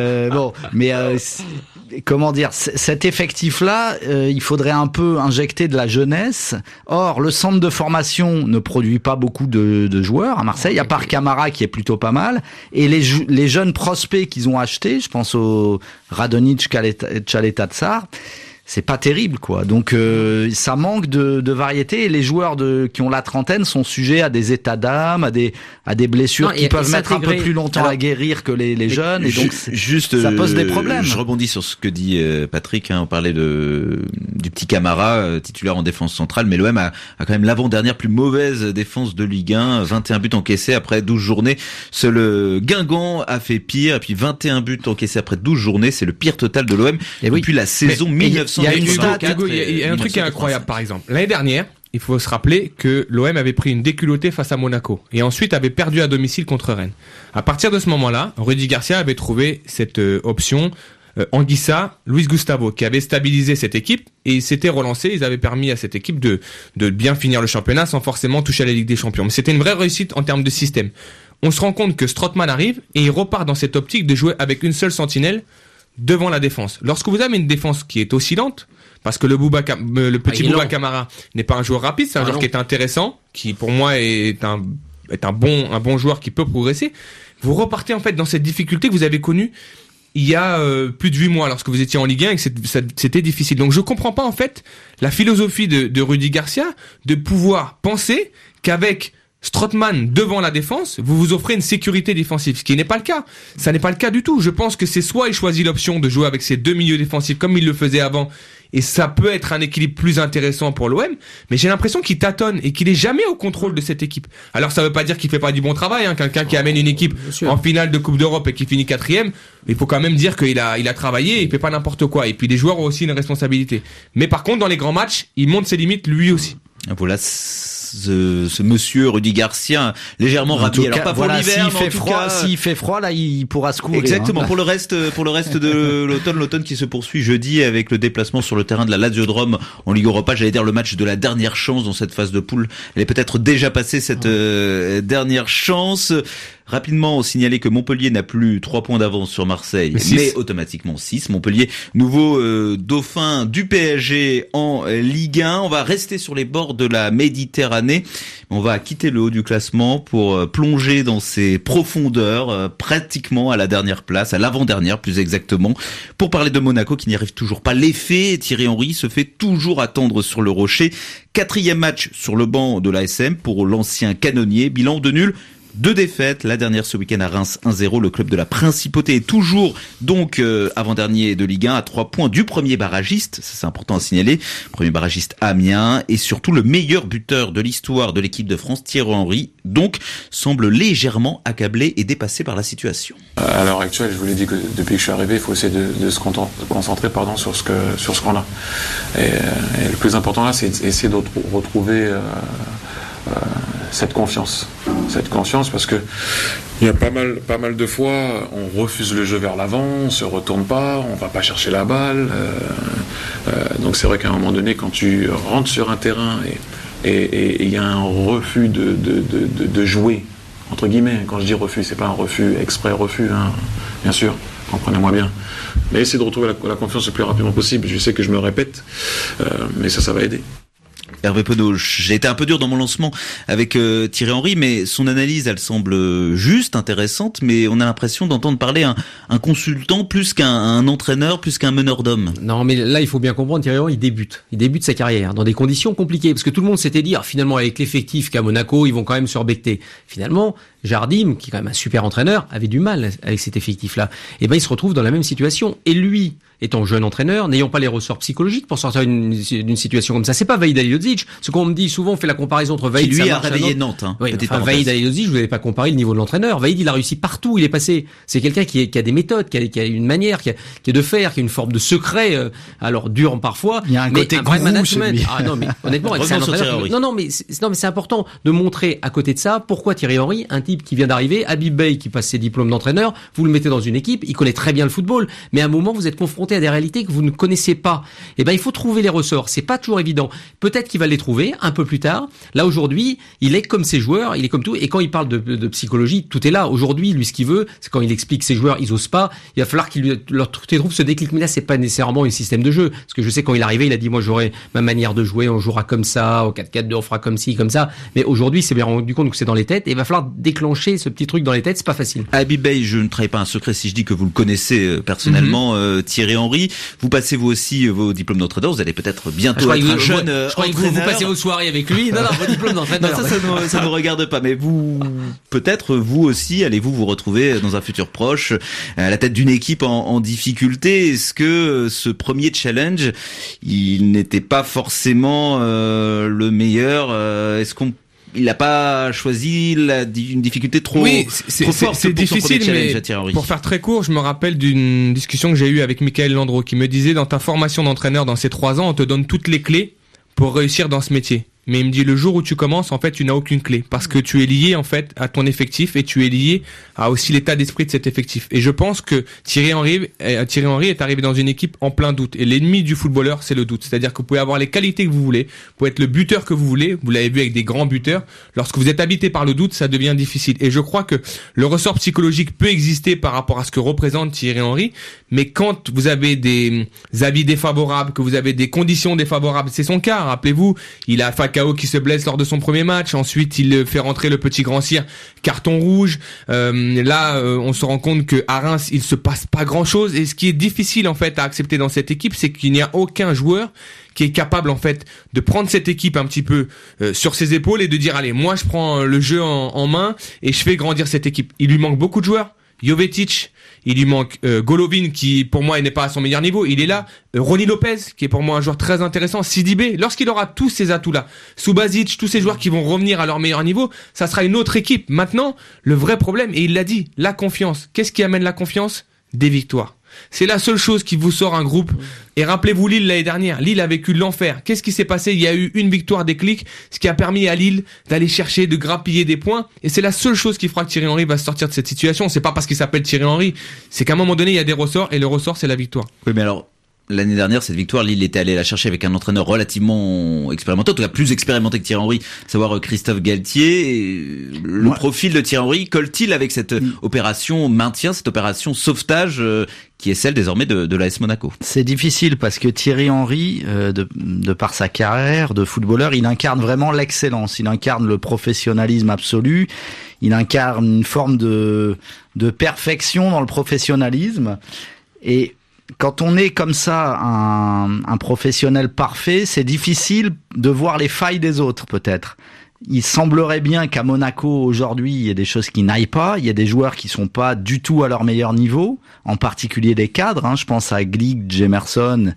comment dire, cet effectif-là, il faudrait un peu injecter de la jeunesse. Or, le centre de formation ne produit pas beaucoup de joueurs à Marseille, à part Camara qui est plutôt pas mal. Et les jeunes prospects qu'ils ont achetés, je pense au Radonjic, Caleta Tsar, c'est pas terrible, quoi. Donc ça manque de variété, et les joueurs qui ont la trentaine sont sujets à des états d'âme, à des blessures qui peuvent mettre un peu plus longtemps à guérir que les jeunes, et donc ça pose des problèmes. Je rebondis sur ce que dit Patrick, on parlait du petit Camara, titulaire en défense centrale, mais l'OM a quand même l'avant-dernière plus mauvaise défense de Ligue 1, 21 buts encaissés après 12 journées. Seul Guingamp a fait pire, et puis 21 buts encaissés après 12 journées, c'est le pire total de l'OM depuis la saison 1900. Il y a un truc qui est incroyable, par exemple. L'année dernière, il faut se rappeler que l'OM avait pris une déculottée face à Monaco et ensuite avait perdu à domicile contre Rennes. À partir de ce moment-là, Rudy Garcia avait trouvé cette option Anguissa, Luis Gustavo, qui avait stabilisé cette équipe et ils s'étaient relancés. Ils avaient permis à cette équipe de bien finir le championnat sans forcément toucher à la Ligue des Champions. Mais c'était une vraie réussite en termes de système. On se rend compte que Strootman arrive et il repart dans cette optique de jouer avec une seule sentinelle devant la défense. Lorsque vous avez une défense qui est oscillante, parce que le petit Bouba Camara n'est pas un joueur rapide, c'est un joueur qui est intéressant, qui pour moi est un bon joueur qui peut progresser. Vous repartez en fait dans cette difficulté que vous avez connue il y a plus de 8 mois lorsque vous étiez en Ligue 1 et que c'était difficile. Donc je comprends pas en fait la philosophie de Rudy Garcia de pouvoir penser qu'avec Strootman devant la défense, vous vous offrez une sécurité défensive, ce qui n'est pas le cas. Ça n'est pas le cas du tout. Je pense que c'est soit il choisit l'option de jouer avec ses 2 milieux défensifs comme il le faisait avant, et ça peut être un équilibre plus intéressant pour l'OM, mais j'ai l'impression qu'il tâtonne et qu'il est jamais au contrôle de cette équipe. Alors ça veut pas dire qu'il fait pas du bon travail, quelqu'un qui amène une équipe en finale de Coupe d'Europe et qui finit 4e, il faut quand même dire qu'il a travaillé, il fait pas n'importe quoi, et puis les joueurs ont aussi une responsabilité. Mais par contre, dans les grands matchs, il montre ses limites lui aussi. Voilà. Ce monsieur Rudy Garcia légèrement ravi. Alors pas pour l'hiver, s'il fait froid là, il pourra se couvrir. Exactement. Pour le reste de l'automne qui se poursuit jeudi avec le déplacement sur le terrain de la Lazio-Drome en Ligue Europa. J'allais dire le match de la dernière chance dans cette phase de poule. Elle est peut-être déjà passée cette dernière chance. Rapidement, signaler que Montpellier n'a plus 3 points d'avance sur Marseille, mais automatiquement 6. Montpellier, nouveau dauphin du PSG en Ligue 1. On va rester sur les bords de la Méditerranée. On va quitter le haut du classement pour plonger dans ses profondeurs, pratiquement à la dernière place, à l'avant-dernière plus exactement, pour parler de Monaco qui n'y arrive toujours pas. L'effet Thierry Henry se fait toujours attendre sur le rocher. 4e match sur le banc de l'ASM pour l'ancien canonnier. Bilan de nul. 2 défaites, la dernière ce week-end à Reims 1-0, le club de la Principauté est toujours donc avant-dernier de Ligue 1 à 3 points du premier barragiste, ça c'est important à signaler, premier barragiste Amiens, et surtout le meilleur buteur de l'histoire de l'équipe de France, Thierry Henry, donc semble légèrement accablé et dépassé par la situation. À l'heure actuelle, je vous l'ai dit que depuis que je suis arrivé, il faut essayer de se concentrer sur ce qu'on a. Et le plus important là, c'est essayer de retrouver cette confiance parce que il y a pas mal de fois on refuse le jeu vers l'avant, on se retourne pas, on va pas chercher la balle, donc c'est vrai qu'à un moment donné quand tu rentres sur un terrain et il y a un refus de jouer entre guillemets, quand je dis refus c'est pas un refus exprès refus bien sûr, comprenez-moi bien, mais essayer de retrouver la confiance le plus rapidement possible. Je sais que je me répète, mais ça va aider. Hervé Penaud, j'ai été un peu dur dans mon lancement avec Thierry Henry, mais son analyse, elle semble juste, intéressante, mais on a l'impression d'entendre parler un consultant plus qu'un entraîneur, plus qu'un meneur d'hommes. Non, mais là, il faut bien comprendre, Thierry Henry, il débute sa carrière dans des conditions compliquées, parce que tout le monde s'était dit, finalement, avec l'effectif qu'à Monaco, ils vont quand même surbecter. Finalement, Jardim, qui est quand même un super entraîneur, avait du mal avec cet effectif-là. Et ben, il se retrouve dans la même situation. Et lui, étant jeune entraîneur, n'ayant pas les ressorts psychologiques pour sortir d'une situation comme ça, c'est pas Vahid Halilhodžić. Ce qu'on me dit souvent, on fait la comparaison entre Vahid, qui lui a réveillé Nantes. Oui, Vahid Halilhodžić, je vous avais pas comparé le niveau de l'entraîneur. Vahid, il a réussi partout où il est passé. C'est quelqu'un qui a des méthodes, qui a une manière, qui est de faire, qui a une forme de secret, alors dur parfois. Il y a un côté vrai management. Ah non, mais honnêtement, c'est un entraîneur. Non, mais c'est important de montrer à côté de ça pourquoi Thierry Henry, un type qui vient d'arriver, Habib Beye qui passe ses diplômes d'entraîneur, vous le mettez dans une équipe, il connaît très bien le football, mais à un moment vous êtes confronté à des réalités que vous ne connaissez pas. Et ben il faut trouver les ressorts, c'est pas toujours évident. Peut-être qu'il va les trouver un peu plus tard. Là aujourd'hui, il est comme ses joueurs, il est comme tout, et quand il parle de psychologie, tout est là. Aujourd'hui, lui ce qu'il veut, c'est quand il explique ses joueurs, ils osent pas, il va falloir qu'il leur trouve ce déclic. Mais là c'est pas nécessairement un système de jeu, parce que je sais quand il est arrivé, il a dit moi j'aurai ma manière de jouer, on jouera comme ça, au 4-4-2 on fera comme ci, comme ça. Mais aujourd'hui, c'est bien rendu compte que c'est dans les têtes, et il va falloir déclencher ce petit truc dans les têtes, c'est pas facile. Habib Beye, je ne trahis pas un secret si je dis que vous le connaissez personnellement, Thierry Henry. Vous passez vous aussi vos diplômes d'entraîneur, vous allez peut-être bientôt être un jeune je crois que vous passez vos soirées avec lui. Non, vos diplômes d'entraîneur. Ça nous regarde pas, mais vous, peut-être vous aussi, allez-vous vous retrouver dans un futur proche à la tête d'une équipe en difficulté. Est-ce que ce premier challenge, il n'était pas forcément le meilleur? Est-ce il n'a pas choisi une difficulté trop forte. C'est difficile, mais pour faire très court, je me rappelle d'une discussion que j'ai eue avec Michael Landreau qui me disait, dans ta formation d'entraîneur dans ces 3 ans, on te donne toutes les clés pour réussir dans ce métier. Mais il me dit, le jour où tu commences, en fait, tu n'as aucune clé. Parce que tu es lié, en fait, à ton effectif et tu es lié à aussi l'état d'esprit de cet effectif. Et je pense que Thierry Henry est arrivé dans une équipe en plein doute. Et l'ennemi du footballeur, c'est le doute. C'est-à-dire que vous pouvez avoir les qualités que vous voulez, vous pouvez être le buteur que vous voulez. Vous l'avez vu avec des grands buteurs. Lorsque vous êtes habité par le doute, ça devient difficile. Et je crois que le ressort psychologique peut exister par rapport à ce que représente Thierry Henry. Mais quand vous avez des avis défavorables, que vous avez des conditions défavorables, c'est son cas. Rappelez-vous, il a Falcao qui se blesse lors de son premier match. Ensuite, il fait rentrer le petit Grand Cyr, carton rouge. On se rend compte que à Reims, il se passe pas grand-chose. Et ce qui est difficile en fait à accepter dans cette équipe, c'est qu'il n'y a aucun joueur qui est capable en fait de prendre cette équipe un petit peu sur ses épaules et de dire allez, moi je prends le jeu en main et je fais grandir cette équipe. Il lui manque beaucoup de joueurs. Jovetic, il lui manque Golovin qui pour moi n'est pas à son meilleur niveau, il est là. Ronny Lopez qui est pour moi un joueur très intéressant. Sidibé, lorsqu'il aura tous ces atouts-là, Subasic, tous ces joueurs qui vont revenir à leur meilleur niveau, ça sera une autre équipe. Maintenant, le vrai problème, et il l'a dit, la confiance. Qu'est-ce qui amène la confiance? Des victoires. C'est la seule chose qui vous sort un groupe. Et rappelez-vous Lille l'année dernière. Lille a vécu l'enfer. Qu'est-ce qui s'est passé? Il y a eu une victoire déclic, ce qui a permis à Lille d'aller chercher, de grappiller des points. Et c'est la seule chose qui fera que Thierry Henry va sortir de cette situation. C'est pas parce qu'il s'appelle Thierry Henry. C'est qu'à un moment donné, il y a des ressorts et le ressort, c'est la victoire. Oui, mais alors, l'année dernière, cette victoire, Lille était allé la chercher avec un entraîneur relativement expérimenté, en tout cas plus expérimenté que Thierry Henry, à savoir Christophe Galtier. Le profil de Thierry Henry colle-t-il avec cette opération maintien, cette opération sauvetage qui est celle désormais de l'AS Monaco? C'est difficile parce que Thierry Henry, de par sa carrière de footballeur, il incarne vraiment l'excellence, il incarne le professionnalisme absolu, il incarne une forme de perfection dans le professionnalisme. Et quand on est comme ça un professionnel parfait, c'est difficile de voir les failles des autres peut-être. Il semblerait bien qu'à Monaco aujourd'hui, il y ait des choses qui n'aillent pas, il y a des joueurs qui sont pas du tout à leur meilleur niveau, en particulier des cadres, je pense à Glick, Jemerson,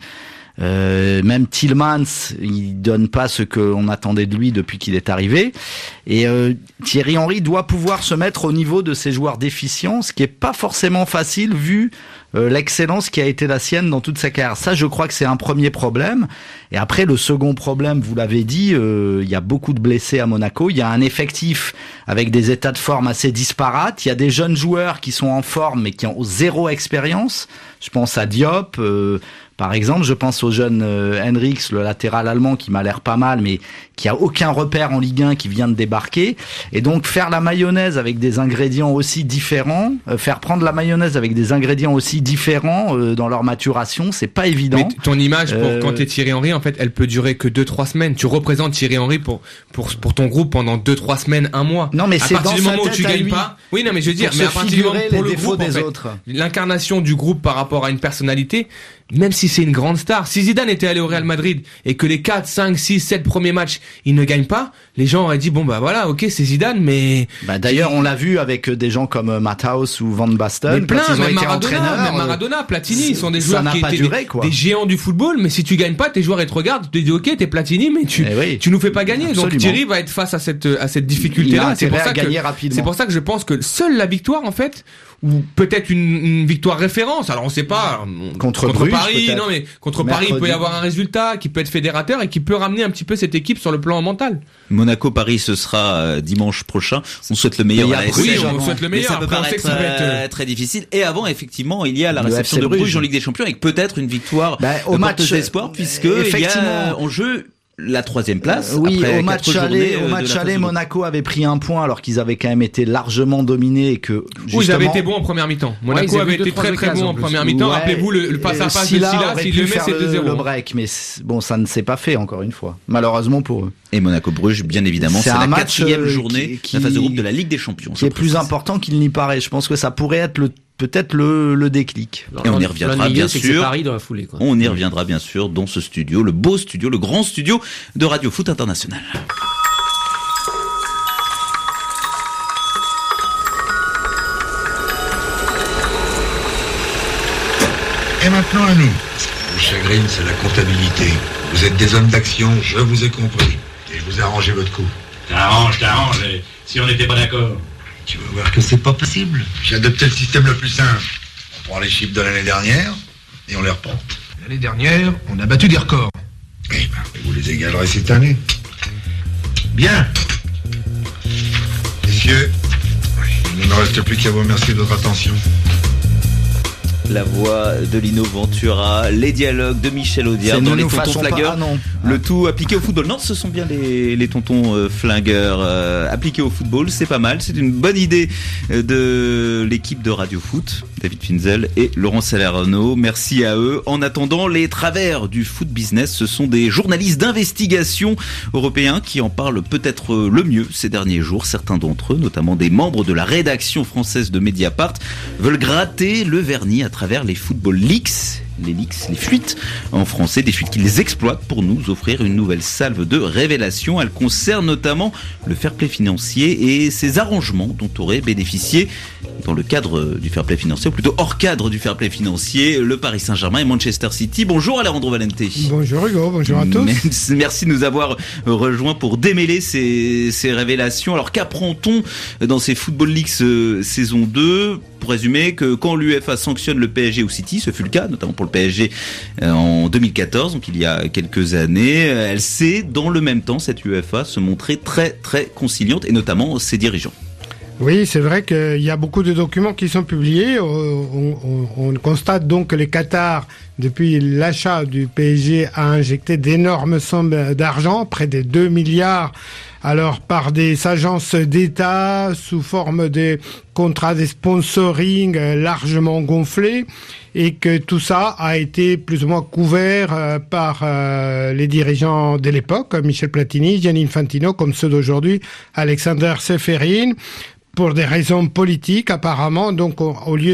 même Tielemans, il donne pas ce qu'on attendait de lui depuis qu'il est arrivé. Et Thierry Henry doit pouvoir se mettre au niveau de ces joueurs déficients, ce qui est pas forcément facile vu l'excellence qui a été la sienne dans toute sa carrière. Ça, je crois que c'est un premier problème. Et après, le second problème, vous l'avez dit, il y a beaucoup de blessés à Monaco. Il y a un effectif avec des états de forme assez disparates. Il y a des jeunes joueurs qui sont en forme mais qui ont zéro expérience. Je pense à Diop, par exemple. Je pense au jeune Henrichs, le latéral allemand, qui m'a l'air pas mal, mais qui a aucun repère en Ligue 1, qui vient de débarquer. Et donc, faire la mayonnaise avec des ingrédients aussi différents, faire prendre la mayonnaise avec des ingrédients aussi aussi différents dans leur maturation, c'est pas évident. Mais ton image quand t'es Thierry Henry, en fait, elle peut durer que 2-3 semaines. Tu représentes Thierry Henry pour ton groupe pendant 2-3 semaines, un mois. Non, mais c'est dans sa tête. À partir du moment où tu gagnes pas. Oui, non, mais je veux dire, mais à partir du moment pour le groupe, en fait, l'incarnation du groupe par rapport à une personnalité, même si c'est une grande star, si Zidane était allé au Real Madrid et que les 4, 5, 6, 7 premiers matchs, il ne gagne pas, les gens auraient dit bon bah voilà, OK, c'est Zidane, mais d'ailleurs, on l'a vu avec des gens comme Matthaus ou Van Basten, même Maradona, Platini, ils sont des joueurs qui étaient des géants du football, mais si tu gagnes pas, tes joueurs ils te regardent, tu te dis OK, t'es Platini, mais tu nous fais pas gagner. Absolument. Donc Thierry va être face à cette difficulté-là. C'est pour ça que je pense que seule la victoire, en fait, ou peut-être une victoire référence. Alors on sait pas contre Bruges, Paris, peut-être. non mais contre Paris, il peut y avoir un résultat qui peut être fédérateur et qui peut ramener un petit peu cette équipe sur le plan mental. Monaco-Paris, ce sera dimanche prochain. On souhaite le meilleur à la Oui, on souhaite le meilleur. Mais ça peut paraître très difficile. Et avant, effectivement, il y a la réception de Bruges en Ligue des Champions avec peut-être une victoire au match d'espoir, puisque il y a en jeu la 3e place. Oui, après au match aller, Monaco avait pris un point alors qu'ils avaient quand même été largement dominés et que justement... ils avaient été bons en première mi-temps. Monaco avait été très très bon en première mi-temps. Rappelez-vous le face à face de Silla, s'il le met, c'est 2-0. Le break, mais bon, ça ne s'est pas fait encore une fois, malheureusement pour eux. Et Monaco-Bruges, bien évidemment, c'est la 4e journée de la phase de groupe de la Ligue des Champions. Qui est plus important qu'il n'y paraît. Je pense que ça pourrait être peut-être le déclic. Et on y reviendra bien sûr. Paris dans la foulée, quoi. On y reviendra bien sûr dans ce studio, le beau studio, le grand studio de Radio Foot International. Et maintenant à nous. Ce qui vous chagrine, c'est la comptabilité. Vous êtes des hommes d'action, je vous ai compris. Et je vous ai arrangé votre coup. T'arranges, si on n'était pas d'accord. Tu vas voir que c'est pas possible. J'ai adopté le système le plus simple. On prend les chiffres de l'année dernière et on les reporte. L'année dernière, on a battu des records. Eh ben, vous les égalerez cette année. Bien. Messieurs, il ne me reste plus qu'à vous remercier de votre attention. La voix de Lino Ventura, les dialogues de Michel Audiard dans les tontons flingueurs. Le tout appliqué au football. Non, ce sont bien les tontons flingueurs appliqués au football. C'est pas mal. C'est une bonne idée de l'équipe de Radio Foot, David Finzel et Laurent Salerno. Merci à eux. En attendant, les travers du foot business, ce sont des journalistes d'investigation européens qui en parlent peut-être le mieux ces derniers jours. Certains d'entre eux, notamment des membres de la rédaction française de Mediapart, veulent gratter le vernis à travers les football leaks, les fuites en français, des fuites qu'ils exploitent pour nous offrir une nouvelle salve de révélations. Elle concerne notamment le fair play financier et ses arrangements dont aurait bénéficié dans le cadre du fair play financier, ou plutôt hors cadre du fair play financier, le Paris Saint-Germain et Manchester City. Bonjour Alejandro Valente. Bonjour Hugo, bonjour à tous. Merci de nous avoir rejoints pour démêler ces révélations. Alors qu'apprend-on dans ces Football Leaks saison 2 ? Pour résumer, que quand l'UEFA sanctionne le PSG ou City, ce fut le cas, notamment pour le PSG en 2014, donc il y a quelques années, elle sait dans le même temps, cette UEFA, se montrer très très conciliante, et notamment ses dirigeants. Oui, c'est vrai qu'il y a beaucoup de documents qui sont publiés. On constate donc que les Qatar, depuis l'achat du PSG, a injecté d'énormes sommes d'argent, près de 2 milliards, alors par des agences d'État, sous forme de contrats de sponsoring largement gonflés, et que tout ça a été plus ou moins couvert par les dirigeants de l'époque, Michel Platini, Gianni Infantino, comme ceux d'aujourd'hui, Alexander Seferin, pour des raisons politiques apparemment. Donc au lieu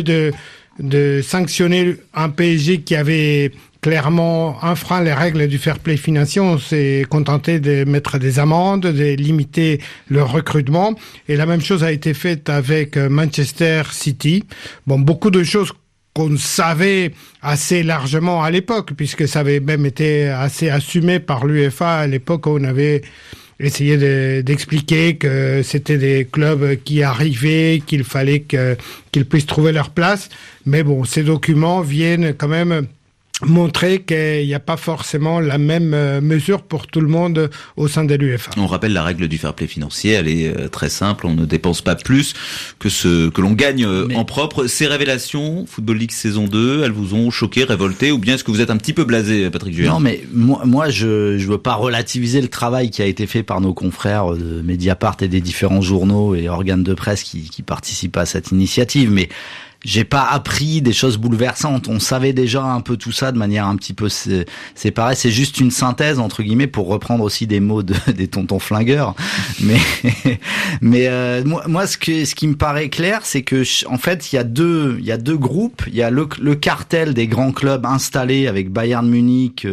de sanctionner un PSG qui avait clairement enfreint les règles du fair play financier, on s'est contenté de mettre des amendes, de limiter le recrutement, et la même chose a été faite avec Manchester City. Bon, beaucoup de choses qu'on savait assez largement à l'époque, puisque ça avait même été assez assumé par l'UEFA à l'époque où on avait essayé d'expliquer que c'était des clubs qui arrivaient, qu'il fallait qu'ils puissent trouver leur place. Mais bon, ces documents viennent quand même montrer qu'il n'y a pas forcément la même mesure pour tout le monde au sein de l'UEFA. On rappelle la règle du fair play financier, elle est très simple, on ne dépense pas plus que ce que l'on gagne en propre. Ces révélations, Football League saison 2, elles vous ont choqué, révolté, ou bien est-ce que vous êtes un petit peu blasé, Patrick Juin ? Non, mais moi je veux pas relativiser le travail qui a été fait par nos confrères de Mediapart et des différents journaux et organes de presse qui participent à cette initiative, mais j'ai pas appris des choses bouleversantes. On savait déjà un peu tout ça de manière un petit peu séparée. C'est juste une synthèse entre guillemets pour reprendre aussi des mots des tontons flingueurs. Mais moi ce qui me paraît clair, c'est que en fait il y a deux groupes. Il y a le cartel des grands clubs installés avec Bayern Munich,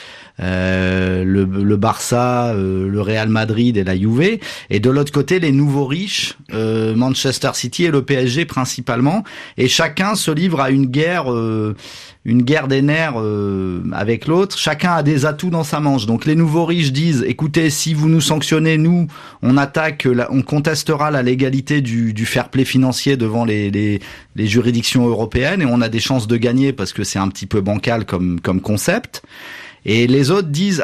le Barça, le Real Madrid et la Juve, et de l'autre côté les nouveaux riches, Manchester City et le PSG principalement, et chacun se livre à une guerre des nerfs avec l'autre. Chacun a des atouts dans sa manche. Donc les nouveaux riches disent écoutez, si vous nous sanctionnez, nous on on contestera la légalité du fair play financier devant les juridictions européennes, et on a des chances de gagner parce que c'est un petit peu bancal comme concept. Et les autres disent,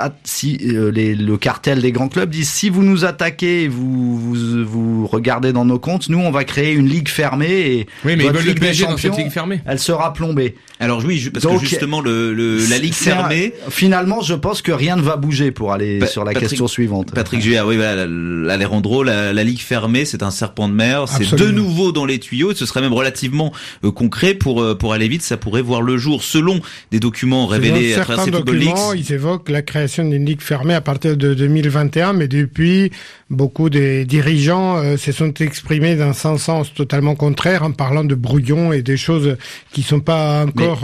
le cartel des grands clubs disent, si vous nous attaquez, vous regardez dans nos comptes, nous on va créer une ligue fermée et oui, mais votre Ligue des Champions, dans cette ligue fermée, elle sera plombée. Alors oui, parce que justement la ligue fermée, finalement, je pense que rien ne va bouger pour aller sur la question suivante. Patrick Juillard, oui, voilà, Alejandro, la ligue fermée, c'est un serpent de mer, c'est de nouveau dans les tuyaux, et ce serait même relativement concret pour aller vite. Ça pourrait voir le jour, selon des documents révélés à travers ces Football Leaks. Ils évoquent la création d'une ligue fermée à partir de 2021, mais depuis, beaucoup des dirigeants se sont exprimés dans un sens totalement contraire en parlant de brouillons et des choses qui sont pas encore tout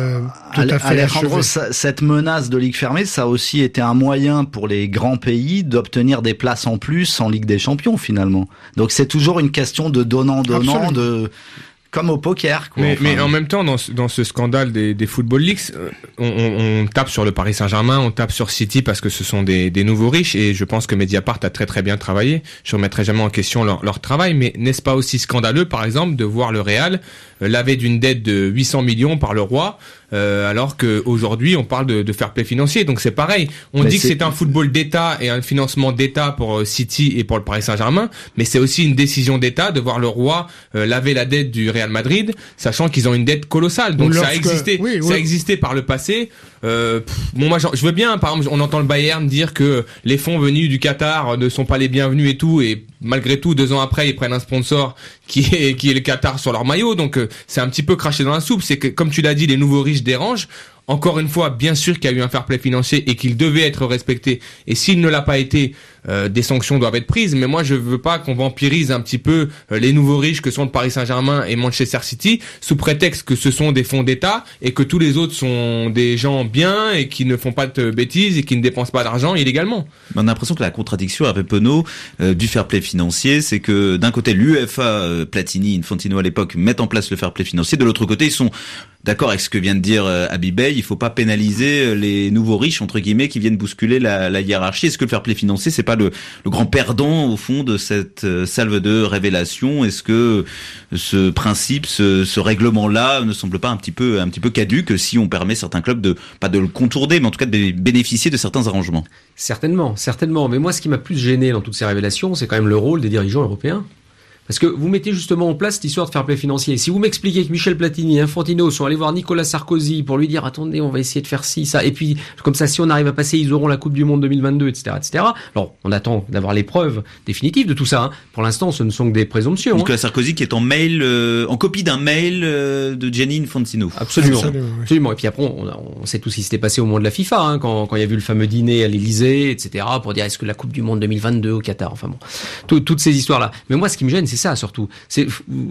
à fait Alejandro, cette menace de ligue fermée, ça a aussi été un moyen pour les grands pays d'obtenir des places en plus en Ligue des Champions finalement. Donc c'est toujours une question de donnant-donnant, comme au poker, quoi. Mais en même temps, dans ce scandale des Football Leaks, on tape sur le Paris Saint-Germain, on tape sur City parce que ce sont des nouveaux riches, et je pense que Mediapart a très très bien travaillé. Je remettrai jamais en question leur travail, mais n'est-ce pas aussi scandaleux, par exemple, de voir le Real lavé d'une dette de 800 millions par le roi, alors qu'aujourd'hui on parle de fair play financier. Donc c'est pareil, on dit que c'est un football d'État et un financement d'État pour City et pour le Paris Saint-Germain, mais c'est aussi une décision d'État de voir le roi laver la dette du Real Madrid, sachant qu'ils ont une dette colossale. Donc ça a existé, ça a existé par le passé. Moi je veux bien, par exemple, on entend le Bayern dire que les fonds venus du Qatar ne sont pas les bienvenus et tout, et malgré tout 2 ans après ils prennent un sponsor qui est le Qatar sur leur maillot. Donc c'est un petit peu craché dans la soupe. C'est que, comme tu l'as dit, les nouveaux riches dérangent. Encore une fois, bien sûr qu'il y a eu un fair play financier et qu'il devait être respecté. Et s'il ne l'a pas été, des sanctions doivent être prises. Mais moi, je veux pas qu'on vampirise un petit peu les nouveaux riches que sont le Paris Saint-Germain et Manchester City, sous prétexte que ce sont des fonds d'État et que tous les autres sont des gens bien et qui ne font pas de bêtises et qui ne dépensent pas d'argent illégalement. On a l'impression que la contradiction, Hervé Penaud, du fair play financier, c'est que d'un côté, l'UEFA, Platini, Infantino à l'époque, mettent en place le fair play financier. De l'autre côté, ils sont d'accord avec ce que vient de dire Habibey, il faut pas pénaliser les nouveaux riches, entre guillemets, qui viennent bousculer la hiérarchie. Est-ce que le fair play financier, c'est pas le grand perdant, au fond, de cette salve de révélation? Est-ce que ce principe, ce règlement-là ne semble pas un petit peu caduque si on permet certains clubs pas de le contourner, mais en tout cas de bénéficier de certains arrangements? Certainement. Mais moi, ce qui m'a plus gêné dans toutes ces révélations, c'est quand même le rôle des dirigeants européens. Parce que vous mettez justement en place cette histoire de fair play financier. Si vous m'expliquez que Michel Platini et Infantino sont allés voir Nicolas Sarkozy pour lui dire attendez, on va essayer de faire ci, ça, et puis comme ça, si on arrive à passer, ils auront la Coupe du Monde 2022, etc., etc. Alors, on attend d'avoir les preuves définitives de tout ça. Hein. Pour l'instant, ce ne sont que des présomptions. Nicolas Sarkozy qui est en mail, en copie d'un mail de Gianni Infantino. Absolument. Et puis après, on sait tout ce qui s'était passé au moment de la FIFA, hein, quand il y a vu le fameux dîner à l'Élysée, etc., pour dire est-ce que la Coupe du Monde 2022 au Qatar, enfin bon, toutes ces histoires-là. Mais moi, ce qui me gêne, c'est ça surtout. C'est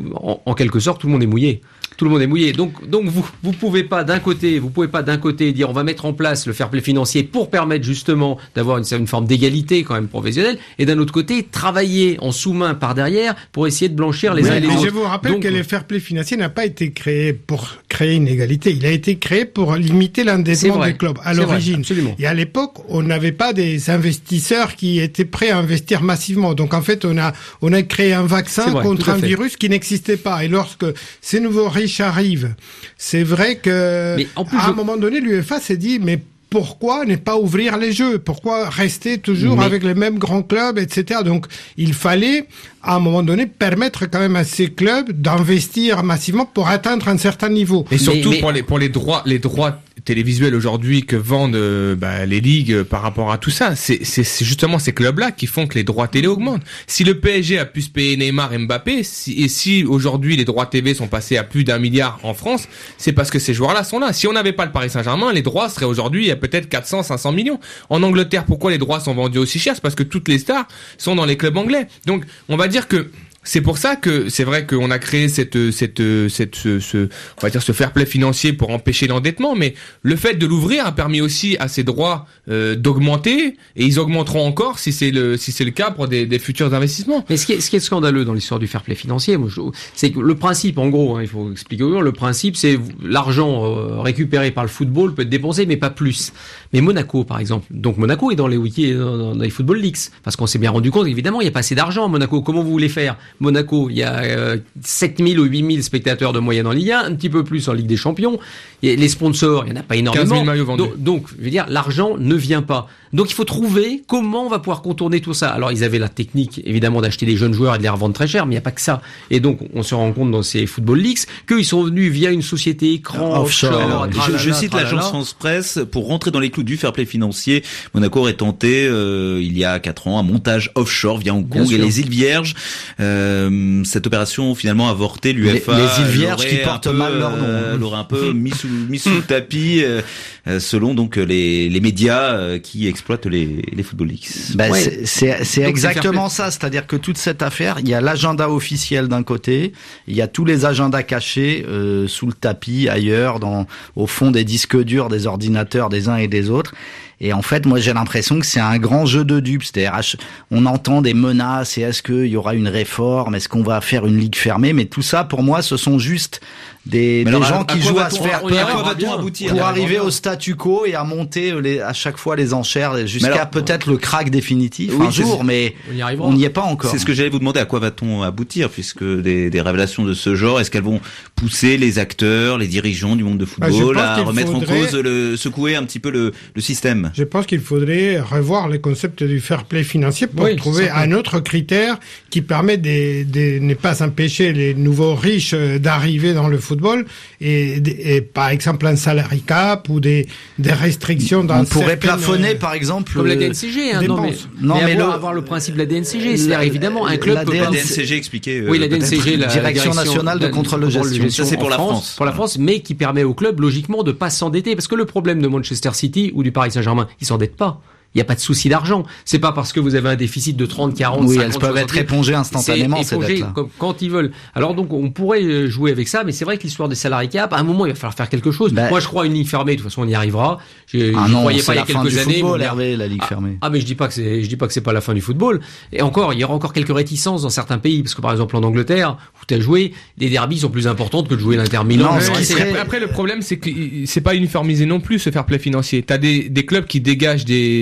en quelque sorte tout le monde est mouillé. Donc vous pouvez pas d'un côté dire on va mettre en place le fair play financier pour permettre justement d'avoir une forme d'égalité quand même professionnelle, et d'un autre côté travailler en sous-main par derrière pour essayer de blanchir les uns et les autres. Je vous rappelle que le fair play financier n'a pas été créé pour créer une égalité, il a été créé pour limiter l'endettement des clubs à l'origine. Et à l'époque, on n'avait pas des investisseurs qui étaient prêts à investir massivement. Donc en fait, on a créé un vaccin contre un virus qui n'existait pas. Et lorsque ces nouveaux riches arrivent, c'est vrai que à un moment donné, l'UEFA s'est dit mais pourquoi ne pas ouvrir les jeux? Pourquoi rester toujours avec les mêmes grands clubs, etc. Donc, il fallait, à un moment donné, permettre quand même à ces clubs d'investir massivement pour atteindre un certain niveau. Et surtout pour les droits télévisuel aujourd'hui que vendent les ligues par rapport à tout ça. C'est justement ces clubs-là qui font que les droits télé augmentent. Si le PSG a pu se payer Neymar et Mbappé, si aujourd'hui les droits TV sont passés à plus d'1 milliard en France, c'est parce que ces joueurs-là sont là. Si on n'avait pas le Paris Saint-Germain, les droits seraient aujourd'hui à peut-être 400, 500 millions. En Angleterre, pourquoi les droits sont vendus aussi cher? C'est parce que toutes les stars sont dans les clubs anglais. Donc, on va dire que c'est pour ça que c'est vrai qu'on a créé ce fair play financier pour empêcher l'endettement, mais le fait de l'ouvrir a permis aussi à ces droits d'augmenter, et ils augmenteront encore si c'est le cas pour des futurs investissements. Mais ce qui est scandaleux dans l'histoire du fair play financier, c'est que le principe, en gros, il faut expliquer, le principe, c'est l'argent récupéré par le football peut être dépensé, mais pas plus. Mais Monaco, par exemple, donc Monaco est dans les wikis, dans les football leagues, parce qu'on s'est bien rendu compte, évidemment, il n'y a pas assez d'argent à Monaco. Comment vous voulez faire? Monaco, il y a 7000 ou 8000 spectateurs de moyenne en Ligue 1, un petit peu plus en Ligue des Champions. Et les sponsors, il n'y en a pas énormément. 15 000 maillots vendus. Donc, je veux dire, l'argent ne vient pas. Donc, il faut trouver comment on va pouvoir contourner tout ça. Alors, ils avaient la technique, évidemment, d'acheter des jeunes joueurs et de les revendre très cher, mais il n'y a pas que ça. Et donc, on se rend compte dans ces Football Leagues qu'ils sont venus via une société écran, offshore. Je cite l'agence France Presse. Pour rentrer dans les clous du fair play financier, Monaco aurait tenté, il y a 4 ans, un montage offshore via Hong Kong et les îles Vierges. Cette opération, finalement, avortée, l'UEFA. Les îles Vierges qui portent mal leur nom. L'aurait un peu mis sous le tapis, selon donc les médias qui exploitent les Football Leagues. C'est exactement ça. C'est-à-dire que toute cette affaire, il y a l'agenda officiel d'un côté, il y a tous les agendas cachés sous le tapis, ailleurs, au fond des disques durs, des ordinateurs des uns et des autres. Et en fait, moi, j'ai l'impression que c'est un grand jeu de dupes. C'est-à-dire, on entend des menaces, et est-ce qu'il y aura une réforme? Est-ce qu'on va faire une ligue fermée? Mais tout ça, pour moi, ce sont juste des gens qui jouent à se faire peur pour arriver au statu quo et à monter à chaque fois les enchères jusqu'à peut-être le crack définitif un jour, mais on n'y est pas encore. C'est ce que j'allais vous demander, à quoi va-t-on aboutir, puisque des révélations de ce genre, est-ce qu'elles vont pousser les acteurs, les dirigeants du monde de football à remettre en cause, secouer un petit peu le système? Je pense qu'il faudrait revoir les concepts du fair play financier pour trouver un autre critère qui permet de ne pas empêcher les nouveaux riches d'arriver dans le football et par exemple un salary cap ou des restrictions dans on pourrait plafonner par exemple comme la DNCG mais avoir le principe de la DNCG, c'est-à-dire évidemment un club la DNCG expliqué oui la DNCG la Direction nationale de contrôle de gestion. Ça c'est pour la France. Pour la France, mais qui permet au club logiquement de pas s'endetter, parce que le problème de Manchester City ou du Paris Saint-Germain, ils s'endettent pas. Il n'y a pas de souci d'argent. C'est pas parce que vous avez un déficit de 30, 40, oui, 50, elles peuvent être épongées instantanément, ces dettes-là. Quand ils veulent. Alors donc, on pourrait jouer avec ça, mais c'est vrai que l'histoire des salary cap, à un moment, il va falloir faire quelque chose. Moi, je crois à une ligue fermée. De toute façon, on y arrivera. Je croyais pas il y a quelques années. La ligue fermée. Mais je dis pas que c'est pas la fin du football. Et encore, il y aura encore quelques réticences dans certains pays, parce que par exemple, en Angleterre, où tu as joué, les derbies sont plus importantes que de jouer l'Inter Milan. Après, le problème, c'est que c'est pas uniformisé non plus, ce fair play financier. T'as des clubs qui dégagent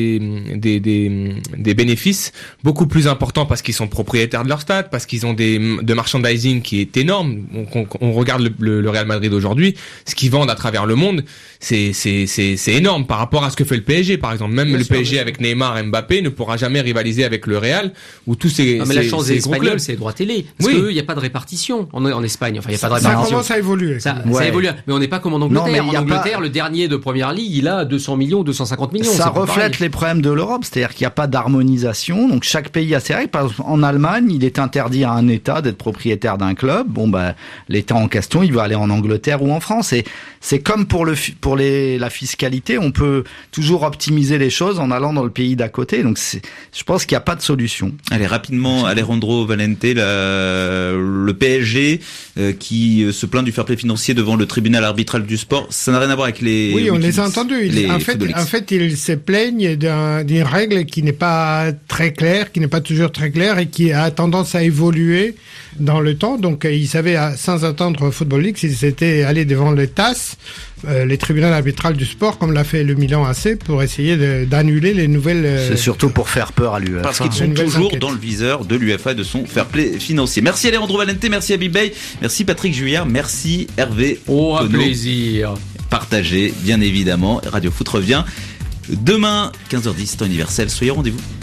des bénéfices beaucoup plus importants parce qu'ils sont propriétaires de leur stade, parce qu'ils ont de merchandising qui est énorme. On regarde le Real Madrid aujourd'hui, ce qu'ils vendent à travers le monde, c'est énorme par rapport à ce que fait le PSG, par exemple. Même le PSG avec Neymar et Mbappé ne pourra jamais rivaliser avec le Real ou tous ces mais la chance des Espagnols, c'est les droits télé. Parce que il n'y a pas de répartition en Espagne. Enfin, il n'y a pas de répartition. Ça commence à évoluer. Ça évolue. Mais on n'est pas comme en Angleterre. En Angleterre, le dernier de Première Ligue, il a 200 millions, 250 millions. Ça reflète les problèmes de l'Europe. C'est-à-dire qu'il n'y a pas d'harmonisation, donc chaque pays a ses règles. Par exemple, en Allemagne, il est interdit à un État d'être propriétaire d'un club. L'État en question, il va aller en Angleterre ou en France. Et c'est comme pour la fiscalité, on peut toujours optimiser les choses en allant dans le pays d'à côté. Donc je pense qu'il n'y a pas de solution. Allez, rapidement, Alejandro Valente, le PSG qui se plaint du fair play financier devant le tribunal arbitral du sport, ça n'a rien à voir avec les... Oui, on les a entendus. En fait, ils se plaignent d'une règle qui n'est pas très claire, qui n'est pas toujours très claire et qui a tendance à évoluer dans le temps. Donc, ils savaient, sans attendre Football League, s'ils étaient allés devant le TAS, les tribunaux arbitrales du sport, comme l'a fait le Milan AC, pour essayer d'annuler les nouvelles... C'est surtout pour faire peur à l'UEFA. Parce qu'ils sont toujours dans le viseur de l'UEFA et de son fair play financier. Merci Alejandro Valente, merci Habib Beye, merci Patrick Juillard, merci Hervé. Un plaisir. Partagé, bien évidemment. Radio Foot revient demain, 15h10, temps universel. Soyez au rendez-vous.